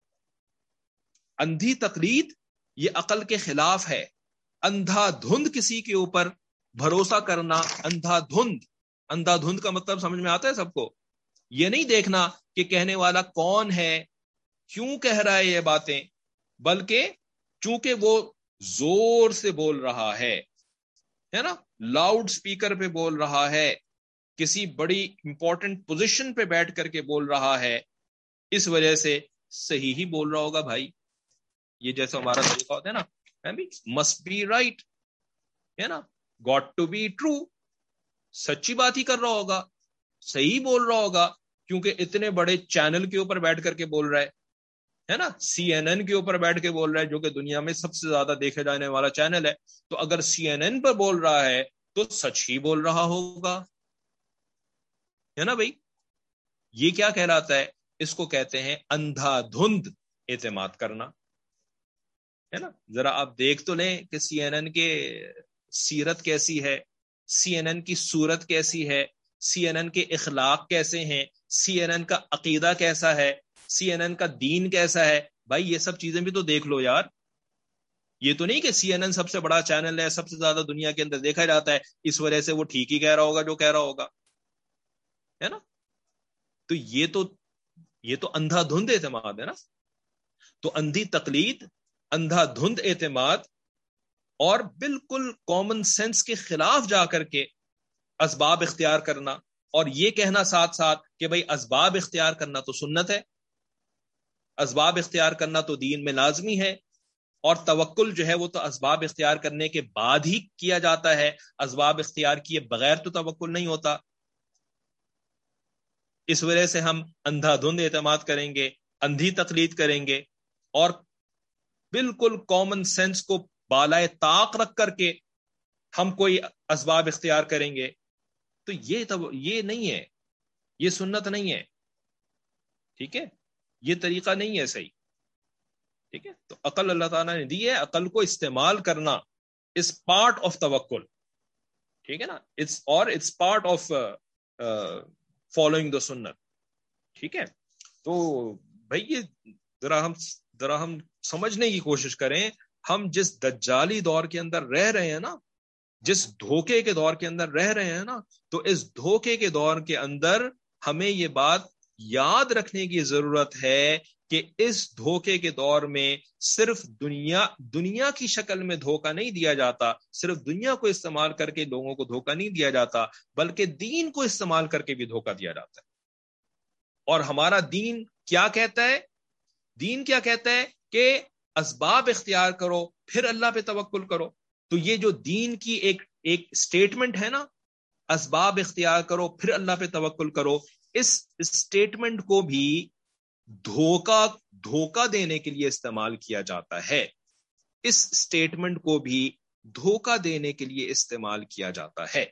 اندھی تقلید یہ عقل کے خلاف ہے. اندھا دھند کسی کے اوپر بھروسہ کرنا, اندھا دھند, اندھا دھند کا مطلب سمجھ میں آتا ہے سب کو. یہ نہیں دیکھنا کہ کہنے والا کون ہے, کیوں کہہ رہا ہے یہ باتیں, بلکہ چونکہ وہ زور سے بول رہا ہے نا, لاؤڈ سپیکر پہ بول رہا ہے, کسی بڑی امپورٹنٹ پوزیشن پہ بیٹھ کر کے بول رہا ہے, اس وجہ سے صحیح ہی بول رہا ہوگا بھائی. یہ جیسا ہمارا طریقہ ہوتا ہے نا, مسٹ بی رائٹ, ہے نا, گاٹ ٹو بی ٹرو, سچی بات ہی کر رہا ہوگا, صحیح بول رہا ہوگا, کیونکہ اتنے بڑے چینل کے اوپر بیٹھ کر کے بول رہا ہے نا, CNN کے اوپر بیٹھ کے بول رہا ہے جو کہ دنیا میں سب سے زیادہ دیکھے جانے والا چینل ہے. تو اگر CNN پر بول رہا ہے تو سچ ہی بول رہا ہوگا, ہے نا بھائی. یہ کیا کہلاتا ہے؟ اس کو کہتے ہیں اندھا دھند اعتماد کرنا, ہے نا. ذرا آپ دیکھ تو لیں کہ CNN کے سیرت کیسی ہے, CNN کی صورت کیسی ہے, CNN کے اخلاق کیسے ہیں, CNN کا عقیدہ کیسا ہے, CNN کا دین کیسا ہے. بھائی یہ سب چیزیں بھی تو دیکھ لو یار. یہ تو نہیں کہ CNN سب سے بڑا چینل ہے, سب سے زیادہ دنیا کے اندر دیکھا جاتا ہے, اس وجہ سے وہ ٹھیک ہی کہہ رہا ہوگا جو کہہ رہا ہوگا, ہے نا. تو یہ تو اندھا دھند اعتماد ہے نا. تو اندھی تقلید, اندھا دھند اعتماد اور بالکل کامن سینس کے خلاف جا کر کے اسباب اختیار کرنا, اور یہ کہنا ساتھ ساتھ کہ بھائی اسباب اختیار کرنا تو سنت ہے, اسباب اختیار کرنا تو دین میں لازمی ہے, اور توکل جو ہے وہ تو اسباب اختیار کرنے کے بعد ہی کیا جاتا ہے, اسباب اختیار کیے بغیر تو توکل نہیں ہوتا. اس وجہ سے ہم اندھا دھند اعتماد کریں گے, اندھی تقلید کریں گے, اور بالکل کامن سینس کو بالائے طاق رکھ کر کے ہم کوئی اسباب اختیار کریں گے. تو یہ نہیں ہے, یہ سنت نہیں ہے, ٹھیک ہے, یہ طریقہ نہیں ہے صحیح, ٹھیک ہے. تو عقل اللہ تعالیٰ نے دی ہے, عقل کو استعمال کرنا از پارٹ آف توکل, ٹھیک ہے نا, it's part of following the Sunnah, ٹھیک ہے. تو بھائی یہ ذرا ہم ذرا ہم سمجھنے کی کوشش کریں، ہم جس دجالی دور کے اندر رہ رہے ہیں نا، جس دھوکے کے دور کے اندر رہ رہے ہیں نا، تو اس دھوکے کے دور کے اندر ہمیں یہ بات یاد رکھنے کی ضرورت ہے کہ اس دھوکے کے دور میں صرف دنیا کی شکل میں دھوکہ نہیں دیا جاتا، صرف دنیا کو استعمال کر کے لوگوں کو دھوکہ نہیں دیا جاتا، بلکہ دین کو استعمال کر کے بھی دھوکہ دیا جاتا ہے۔ اور ہمارا دین کیا کہتا ہے؟ دین کیا کہتا ہے کہ اسباب اختیار کرو پھر اللہ پہ توکل کرو۔ تو یہ جو دین کی ایک سٹیٹمنٹ ہے نا، اسباب اختیار کرو پھر اللہ پہ توکل کرو، اس سٹیٹمنٹ کو بھی دھوکہ دینے کے لیے استعمال کیا جاتا ہے۔ اس سٹیٹمنٹ کو بھی دھوکہ دینے کے لیے استعمال کیا جاتا ہے۔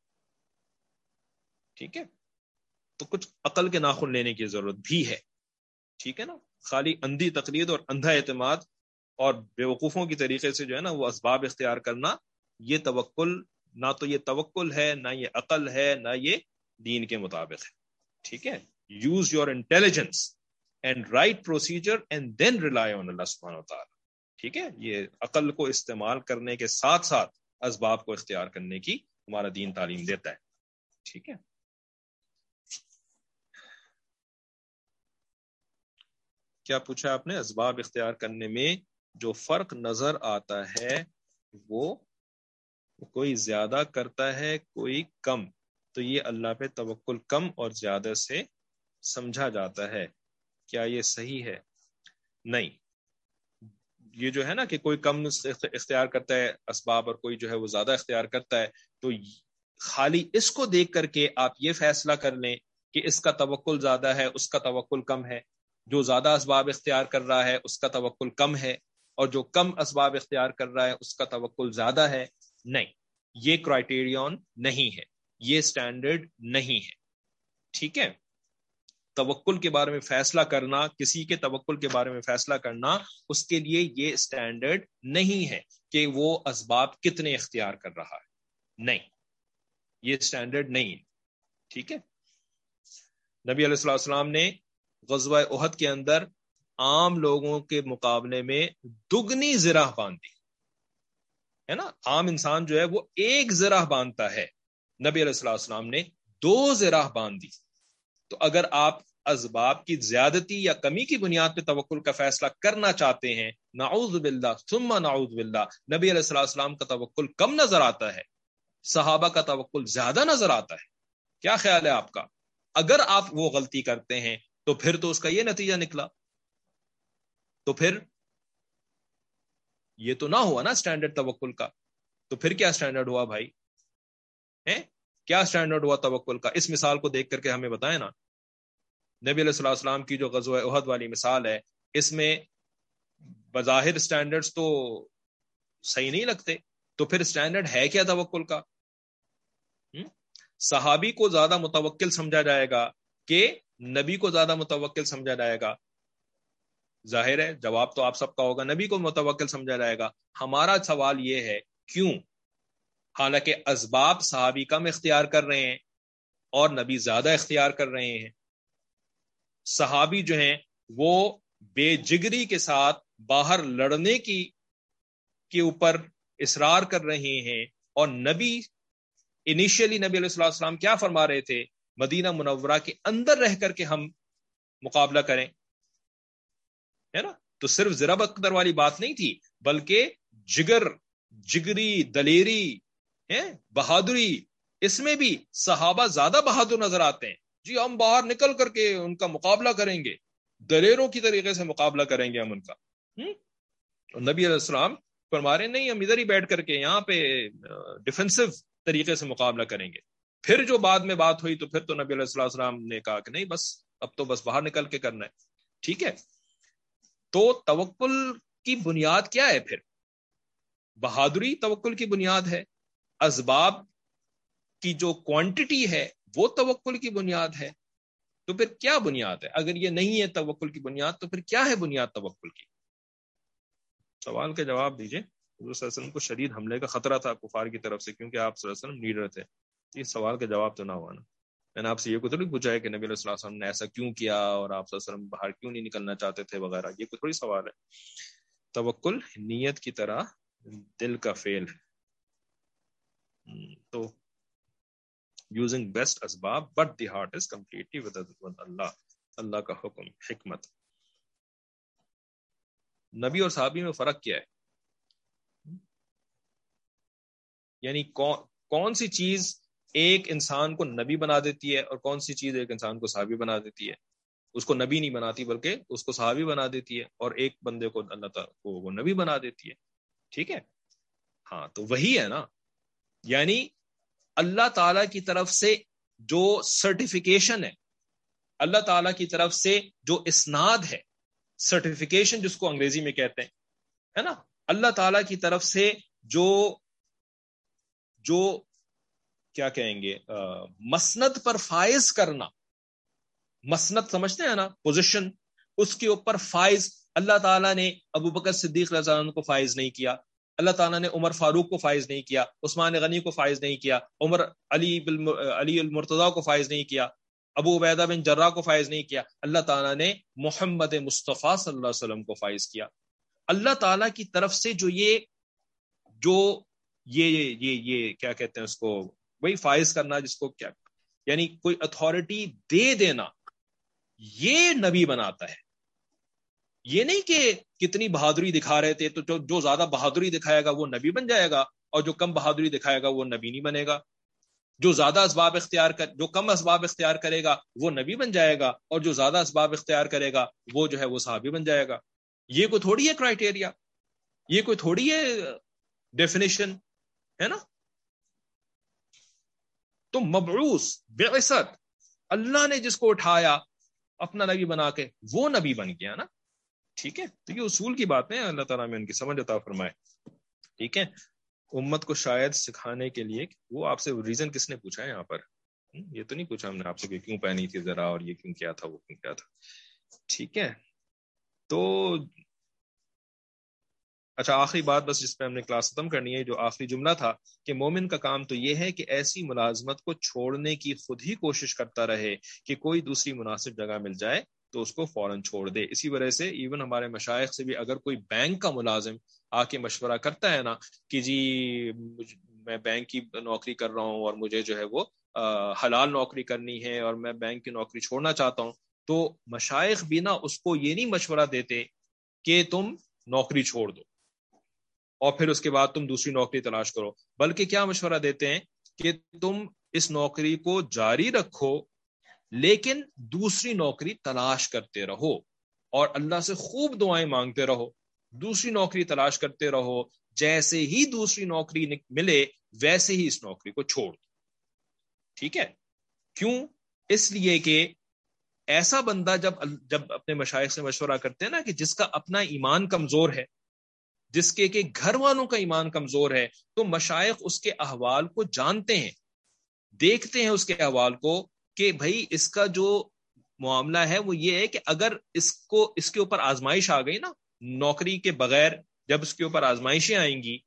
ٹھیک ہے، تو کچھ عقل کے ناخن لینے کی ضرورت بھی ہے۔ ٹھیک ہے نا، خالی اندھی تقلید اور اندھا اعتماد اور بیوقوفوں کی طریقے سے جو ہے نا وہ اسباب اختیار کرنا، یہ توکل نہ تو یہ توکل ہے، نہ یہ عقل ہے، نہ یہ دین کے مطابق ہے۔ ٹھیک ہے، use your intelligence and right procedure and then rely on Allah سبحانہ و تعالی۔ ٹھیک ہے، یہ عقل کو استعمال کرنے کے ساتھ ساتھ اسباب کو اختیار کرنے کی ہمارا دین تعلیم دیتا ہے۔ ٹھیک ہے، کیا پوچھا آپ نے؟ اسباب اختیار کرنے میں جو فرق نظر آتا ہے وہ کوئی زیادہ کرتا ہے کوئی کم، تو یہ اللہ پہ توکل کم اور زیادہ سے سمجھا جاتا ہے، کیا یہ صحیح ہے؟ نہیں، یہ جو ہے نا کہ کوئی کم اختیار کرتا ہے اسباب اور کوئی جو ہے وہ زیادہ اختیار کرتا ہے، تو خالی اس کو دیکھ کر کے آپ یہ فیصلہ کر لیں کہ اس کا توکل زیادہ ہے اس کا توکل کم ہے، جو زیادہ اسباب اختیار کر رہا ہے اس کا توکل کم ہے، اور جو کم اسباب اختیار کر رہا ہے اس کا توکل زیادہ ہے۔ نہیں، یہ کرائٹیرین نہیں ہے، یہ سٹینڈرڈ نہیں ہے۔ ٹھیک ہے، توکل کے بارے میں فیصلہ کرنا، کسی کے توکل کے بارے میں فیصلہ کرنا، اس کے لیے یہ سٹینڈرڈ نہیں ہے کہ وہ اسباب کتنے اختیار کر رہا ہے، نہیں، یہ سٹینڈرڈ نہیں ہے۔ ٹھیک ہے، نبی علیہ الصلوۃ والسلام نے غزوہ احد کے اندر عام لوگوں کے مقابلے میں دگنی زرہ باندھی ہے نا۔ عام انسان جو ہے وہ ایک زرہ باندھتا ہے، نبی علیہ الصلوۃ والسلام نے 2 زرہ باندھی۔ تو اگر آپ اسباب کی زیادتی یا کمی کی بنیاد پہ توکل کا فیصلہ کرنا چاہتے ہیں، نعوذ باللہ ثم نعوذ باللہ، نبی علیہ الصلوۃ والسلام کا توکل کم نظر آتا ہے، صحابہ کا توکل زیادہ نظر آتا ہے، کیا خیال ہے آپ کا؟ اگر آپ وہ غلطی کرتے ہیں تو پھر تو اس کا یہ نتیجہ نکلا، تو پھر یہ تو نہ ہوا نا سٹینڈرڈ توکل کا۔ تو پھر کیا سٹینڈرڈ ہوا بھائی؟ کیا سٹینڈرڈ ہوا توکل کا؟ اس مثال کو دیکھ کر کے ہمیں بتائیں نا۔ نبی علیہ الصلوۃ والسلام کی جو غزوہ احد والی مثال ہے، اس میں بظاہر سٹینڈرڈز تو صحیح نہیں لگتے، تو پھر سٹینڈرڈ ہے کیا توکل کا؟ صحابی کو زیادہ متوکل سمجھا جائے گا کہ نبی کو زیادہ متوکل سمجھا جائے گا؟ ظاہر ہے جواب تو آپ سب کا ہوگا نبی کو متوکل سمجھا جائے گا۔ ہمارا سوال یہ ہے کیوں؟ حالانکہ اسباب صحابی کم اختیار کر رہے ہیں اور نبی زیادہ اختیار کر رہے ہیں۔ صحابی جو ہیں وہ بے جگری کے ساتھ باہر لڑنے کے اوپر اصرار کر رہے ہیں، اور نبی انیشیلی نبی علیہ الصلوۃ والسلام کیا فرما رہے تھے؟ مدینہ منورہ کے اندر رہ کر کے ہم مقابلہ کریں، ہے نا۔ تو صرف ذرا بقدر والی بات نہیں تھی، بلکہ جگری دلیری بہادری، اس میں بھی صحابہ زیادہ بہادر نظر آتے ہیں۔ جی ہم باہر نکل کر کے ان کا مقابلہ کریں گے، دلیروں کی طریقے سے مقابلہ کریں گے ہم ان کا۔ نبی علیہ السلام فرما رہے نہیں، ہم ادھر ہی بیٹھ کر کے یہاں پہ ڈیفینسو طریقے سے مقابلہ کریں گے۔ پھر جو بعد میں بات ہوئی تو پھر تو نبی علیہ السلام نے کہا کہ نہیں، بس اب تو بس باہر نکل کے کرنا ہے۔ ٹھیک ہے، تو توکل کی بنیاد کیا ہے پھر؟ بہادری توکل کی بنیاد ہے، اسباب کی جو کوانٹٹی ہے وہ توکل کی بنیاد ہے۔ تو پھر کیا بنیاد ہے؟ اگر یہ نہیں ہے توکل کی بنیاد تو پھر کیا ہے بنیاد توکل کی؟ سوال کا جواب دیجئے۔ حضور صلی اللہ علیہ وسلم کو شدید حملے کا خطرہ تھا کفار کی طرف سے، کیونکہ آپ صلی اللہ علیہ وسلم لیڈر تھے۔ یہ سوال کا جواب تو نہ ہوا نا۔ میں نے آپ سے یہ کوئی تھوڑی پوچھا ہے کہ نبی علیہ الصلوۃ والسلام نے ایسا کیوں کیا اور آپ صلی اللہ علیہ وسلم باہر کیوں نہیں نکلنا چاہتے تھے وغیرہ، یہ کوئی تھوڑی سوال ہے. توکل نیت کی طرح دل کا فعل ہے. تو using best اسباب but the heart is completely with اللہ. اللہ کا حکم، حکمت. نبی اور صحابی میں فرق کیا ہے؟ یعنی کون سی چیز ایک انسان کو نبی بنا دیتی ہے اور کون سی چیز ایک انسان کو صحابی بنا دیتی ہے؟ اس کو نبی نہیں بناتی بلکہ اس کو صحابی بنا دیتی ہے، اور ایک بندے کو اللہ تعالیٰ کو وہ نبی بنا دیتی ہے. ٹھیک ہے، ہاں تو وہی ہے نا. یعنی اللہ تعالیٰ کی طرف سے جو سرٹیفیکیشن ہے، اللہ تعالیٰ کی طرف سے جو اسناد ہے، سرٹیفیکیشن جس کو انگریزی میں کہتے ہیں، ہے نا، اللہ تعالیٰ کی طرف سے جو کیا کہیں گے، مسند پر فائز کرنا. مسند سمجھتے ہیں نا، پوزیشن، اس کے اوپر فائز. اللہ تعالیٰ نے ابو بکر صدیق رضی اللہ عنہ کو فائز نہیں کیا، اللہ تعالیٰ نے عمر فاروق کو فائز نہیں کیا، عثمان غنی کو فائز نہیں کیا، علی المرتضیٰ کو فائز نہیں کیا، ابو عبیدہ بن جراح کو فائز نہیں کیا. اللہ تعالیٰ نے محمد مصطفیٰ صلی اللہ علیہ وسلم کو فائز کیا. اللہ تعالیٰ کی طرف سے جو یہ کیا کہتے ہیں اس کو، وہی فائز کرنا جس کو کیا، یعنی کوئی اتھارٹی دے دینا، یہ نبی بناتا ہے. یہ نہیں کہ کتنی بہادری دکھا رہے تھے تو جو زیادہ بہادری دکھائے گا وہ نبی بن جائے گا، اور جو کم بہادری دکھائے گا وہ نبی نہیں بنے گا. جو زیادہ اسباب جو کم اسباب اختیار کرے گا وہ نبی بن جائے گا، اور جو زیادہ اسباب اختیار کرے گا وہ جو ہے وہ صحابی بن جائے گا. یہ کوئی تھوڑی ہے کرائٹیریا، یہ کوئی تھوڑی ہے ڈیفینیشن، ہے نا. تو مبعوث، بعثت، اللہ نے جس کو اٹھایا اپنا نبی بنا کے، وہ نبی بن گیا نا. ٹھیک ہے، تو یہ اصول کی باتیں ہیں، اللہ تعالیٰ میں ان کی سمجھ عطا فرمائے. ٹھیک ہے، امت کو شاید سکھانے کے لیے. وہ آپ سے ریزن کس نے پوچھا ہے یہاں پر؟ یہ تو نہیں پوچھا ہم نے آپ سے کہ کیوں پہنی تھی ذرا، اور یہ کیوں کیا تھا، وہ کیوں کیا تھا. ٹھیک ہے، تو اچھا آخری بات بس جس پہ ہم نے کلاس ختم کرنی ہے، جو آخری جملہ تھا کہ مومن کا کام تو یہ ہے کہ ایسی ملازمت کو چھوڑنے کی خود ہی کوشش کرتا رہے کہ کوئی دوسری مناسب جگہ مل جائے تو اس کو فوراً چھوڑ دے. اسی وجہ سے ایون ہمارے مشائخ سے بھی اگر کوئی بینک کا ملازم آ کے مشورہ کرتا ہے نا کہ جی میں بینک کی نوکری کر رہا ہوں اور مجھے جو ہے وہ حلال نوکری کرنی ہے اور میں بینک کی نوکری چھوڑنا چاہتا ہوں، تو مشائخ بھی نا اس کو یہ نہیں مشورہ دیتے کہ تم نوکری چھوڑ دو اور پھر اس کے بعد تم دوسری نوکری تلاش کرو، بلکہ کیا مشورہ دیتے ہیں کہ تم اس نوکری کو جاری رکھو لیکن دوسری نوکری تلاش کرتے رہو اور اللہ سے خوب دعائیں مانگتے رہو، دوسری نوکری تلاش کرتے رہو، جیسے ہی دوسری نوکری ملے ویسے ہی اس نوکری کو چھوڑ دو. ٹھیک ہے، کیوں؟ اس لیے کہ ایسا بندہ جب اپنے مشائخ سے مشورہ کرتے ہیں نا کہ جس کا اپنا ایمان کمزور ہے، جس کے کہ گھر والوں کا ایمان کمزور ہے، تو مشائخ اس کے احوال کو جانتے ہیں، دیکھتے ہیں اس کے احوال کو کہ بھائی اس کا جو معاملہ ہے وہ یہ ہے کہ اگر اس کے اوپر آزمائش آ گئی نا، نوکری کے بغیر جب اس کے اوپر آزمائشیں آئیں گی،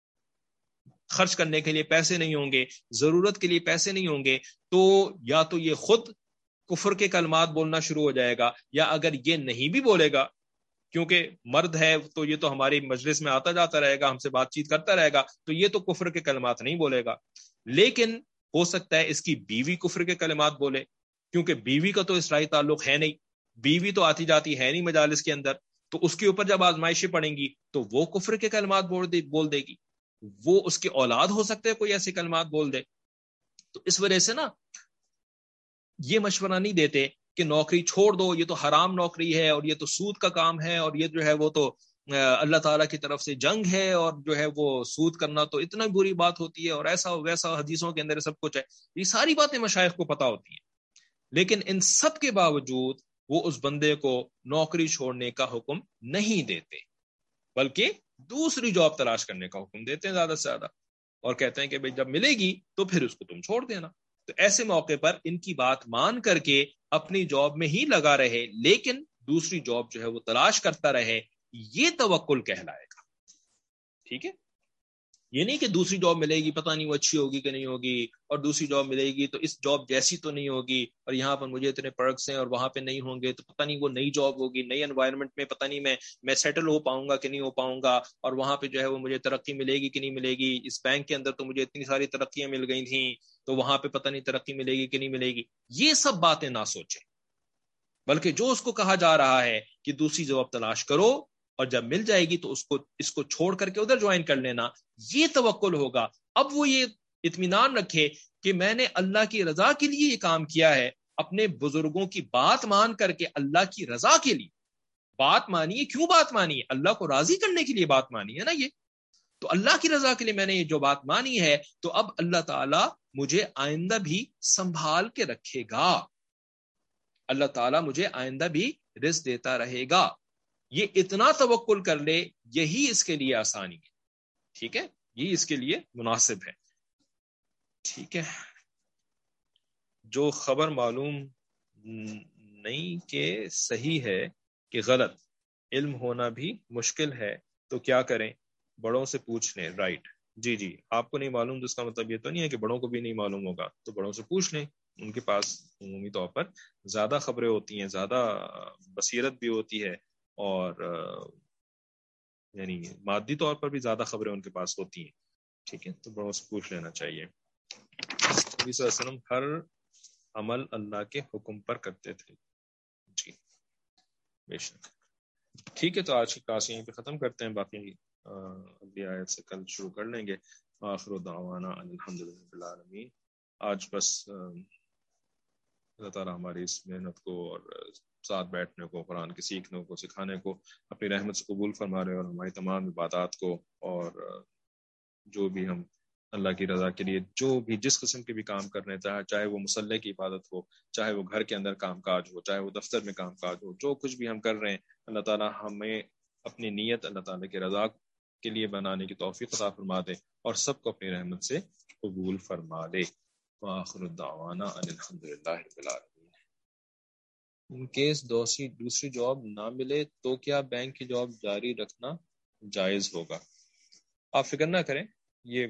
خرچ کرنے کے لیے پیسے نہیں ہوں گے، ضرورت کے لیے پیسے نہیں ہوں گے، تو یا تو یہ خود کفر کے کلمات بولنا شروع ہو جائے گا، یا اگر یہ نہیں بھی بولے گا کیونکہ مرد ہے تو یہ تو ہماری مجلس میں آتا جاتا رہے گا، ہم سے بات چیت کرتا رہے گا، تو یہ تو کفر کے کلمات نہیں بولے گا، لیکن ہو سکتا ہے اس کی بیوی کفر کے کلمات بولے، کیونکہ بیوی کا تو اسرائی تعلق ہے نہیں، بیوی تو آتی جاتی ہے نہیں مجالس کے اندر، تو اس کے اوپر جب آزمائشیں پڑیں گی تو وہ کفر کے کلمات بول دے گی، وہ اس کے اولاد ہو سکتے ہیں کوئی ایسے کلمات بول دے. تو اس وجہ سے نا یہ مشورہ نہیں دیتے کہ نوکری چھوڑ دو، یہ تو حرام نوکری ہے اور یہ تو سود کا کام ہے اور یہ جو ہے وہ تو اللہ تعالیٰ کی طرف سے جنگ ہے اور جو ہے وہ سود کرنا تو اتنا بری بات ہوتی ہے اور ایسا ویسا حدیثوں کے اندر سب کچھ ہے. یہ ساری باتیں مشائخ کو پتا ہوتی ہیں، لیکن ان سب کے باوجود وہ اس بندے کو نوکری چھوڑنے کا حکم نہیں دیتے، بلکہ دوسری جاب تلاش کرنے کا حکم دیتے ہیں زیادہ سے زیادہ، اور کہتے ہیں کہ بھئی جب ملے گی تو پھر اس کو تم چھوڑ دینا. تو ایسے موقع پر ان کی بات مان کر کے اپنی جاب میں ہی لگا رہے لیکن دوسری جاب جو ہے وہ تلاش کرتا رہے، یہ توکل کہلائے گا. ٹھیک ہے، یہ نہیں کہ دوسری جاب ملے گی پتہ نہیں وہ اچھی ہوگی کہ نہیں ہوگی، اور دوسری جاب ملے گی تو اس جاب جیسی تو نہیں ہوگی، اور یہاں پر مجھے اتنے پرکس ہیں اور وہاں پہ نہیں ہوں گے تو پتہ نہیں وہ نئی جاب ہوگی، نئی انوائرمنٹ میں پتہ نہیں میں سیٹل ہو پاؤں گا کہ نہیں ہو پاؤں گا، اور وہاں پہ جو ہے وہ مجھے ترقی ملے گی کہ نہیں ملے گی، اس بینک کے اندر تو مجھے اتنی ساری ترقیاں مل گئی تھیں تو وہاں پہ پتہ نہیں ترقی ملے گی کہ نہیں ملے گی. یہ سب باتیں نہ سوچیں، بلکہ جو اس کو کہا جا رہا ہے کہ دوسری جاب تلاش کرو اور جب مل جائے گی تو اس کو چھوڑ کر کے ادھر جوائن کر لینا، یہ توکل ہوگا. اب وہ یہ اطمینان رکھے کہ میں نے اللہ کی رضا کے لیے یہ کام کیا ہے، اپنے بزرگوں کی بات مان کر کے اللہ کی رضا کے لیے بات مانی ہے. کیوں بات مانی ہے؟ اللہ کو راضی کرنے کے لیے بات مانی ہے نا. یہ تو اللہ کی رضا کے لیے میں نے یہ جو بات مانی ہے، تو اب اللہ تعالیٰ مجھے آئندہ بھی سنبھال کے رکھے گا، اللہ تعالیٰ مجھے آئندہ بھی رزق دیتا رہے گا. یہ اتنا توکل کر لے، یہی اس کے لیے آسانی ہے. ٹھیک ہے، یہی اس کے لیے مناسب ہے. ٹھیک ہے، جو خبر معلوم نہیں کہ صحیح ہے کہ غلط، علم ہونا بھی مشکل ہے تو کیا کریں؟ بڑوں سے پوچھ لیں. رائٹ، جی آپ کو نہیں معلوم تو اس کا مطلب یہ تو نہیں ہے کہ بڑوں کو بھی نہیں معلوم ہوگا، تو بڑوں سے پوچھ لیں. ان کے پاس عمومی طور پر زیادہ خبریں ہوتی ہیں، زیادہ بصیرت بھی ہوتی ہے، اور یعنی مادی طور پر بھی زیادہ خبریں ان کے پاس ہوتی ہیں. ٹھیک ہے، تو بڑوں سے پوچھ لینا چاہیے. نبی صلی اللہ علیہ وسلم ہر عمل اللہ کے حکم پر کرتے تھے. جی بے شک. ٹھیک ہے، تو آج کی کلاس یہیں پہ ختم کرتے ہیں، باقی اگلی آیت سے کل شروع کر لیں گے. آخر دعوانا الحمدللہ رب العالمین. آج بس اللہ تعالیٰ ہماری اس محنت کو اور ساتھ بیٹھنے کو، قرآن کے سیکھنے کو، سکھانے کو اپنی رحمت سے قبول فرما رہے، اور ہماری تمام عبادات کو، اور جو بھی ہم اللہ کی رضا کے لیے جو بھی جس قسم کے بھی کام کرنے چاہے وہ مصلی کی عبادت ہو، چاہے وہ گھر کے اندر کام کاج ہو، چاہے وہ دفتر میں کام کاج ہو، جو کچھ بھی ہم کر رہے ہیں، اللہ تعالیٰ ہمیں اپنی نیت اللہ تعالیٰ کی رضا کے لیے بنانے کی توفیق عطا فرما دے، اور سب کو اپنی رحمت سے قبول فرما دے. وآخر الدعوانا ان الحمدللہ رب العالمین. ان کیس دوسری جاب نہ ملے تو کیا بینک کی جاب جاری رکھنا جائز ہوگا؟ آپ فکر نہ کریں، یہ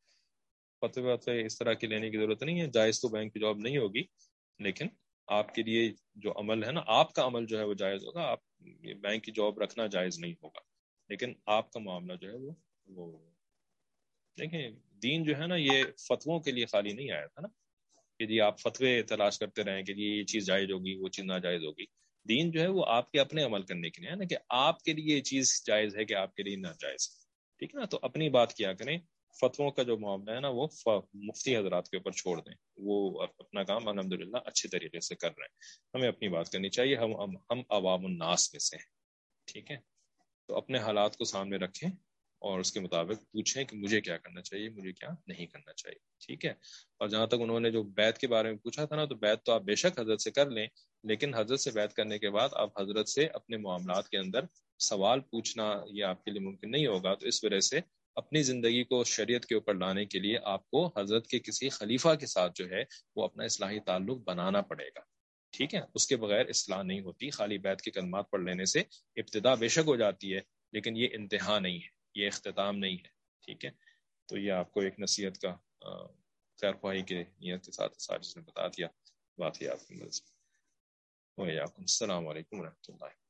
فتوی اس طرح کی لینے کی ضرورت نہیں ہے. جائز تو بینک کی جاب نہیں ہوگی، لیکن آپ کے لیے جو عمل ہے نا، آپ کا عمل جو ہے وہ جائز ہوگا. آپ بینک کی جاب رکھنا جائز نہیں ہوگا، لیکن آپ کا معاملہ جو ہے وہ دیکھیں، دین جو ہے نا یہ فتووں کے لیے خالی نہیں آیا تھا نا کہ جی آپ فتوے تلاش کرتے رہیں کہ جی یہ چیز جائز ہوگی وہ چیز ناجائز ہوگی. دین جو ہے وہ آپ کے اپنے عمل کرنے کے لیے ہے نا، کہ آپ کے لیے یہ چیز جائز ہے کہ آپ کے لیے ناجائز. ٹھیک ہے نا، تو اپنی بات کیا کریں. فتووں کا جو معاملہ ہے نا وہ مفتی حضرات کے اوپر چھوڑ دیں، وہ اپنا کام الحمدللہ اچھے طریقے سے کر رہے ہیں. ہمیں اپنی بات کرنی چاہیے، ہم عوام الناس میں سے ہیں. ٹھیک ہے، تو اپنے حالات کو سامنے رکھیں اور اس کے مطابق پوچھیں کہ مجھے کیا کرنا چاہیے، مجھے کیا نہیں کرنا چاہیے. ٹھیک ہے، اور جہاں تک انہوں نے جو بیعت کے بارے میں پوچھا تھا نا، تو بیعت تو آپ بے شک حضرت سے کر لیں، لیکن حضرت سے بیعت کرنے کے بعد آپ حضرت سے اپنے معاملات کے اندر سوال پوچھنا یہ آپ کے لیے ممکن نہیں ہوگا. تو اس وجہ سے اپنی زندگی کو شریعت کے اوپر لانے کے لیے آپ کو حضرت کے کسی خلیفہ کے ساتھ جو ہے وہ اپنا اصلاحی تعلق بنانا پڑے گا. ٹھیک ہے، اس کے بغیر اصلاح نہیں ہوتی. خالی بیعت کے کلمات پڑھ لینے سے ابتدا بے شک ہو جاتی ہے، لیکن یہ انتہا نہیں ہے، یہ اختتام نہیں ہے. ٹھیک ہے، تو یہ آپ کو ایک نصیحت کا خیر خواہی کے نیت کے ساتھ سارے نے بتا دیا. بات یہ آپ کی مرضی. السلام علیکم ورحمۃ اللہ.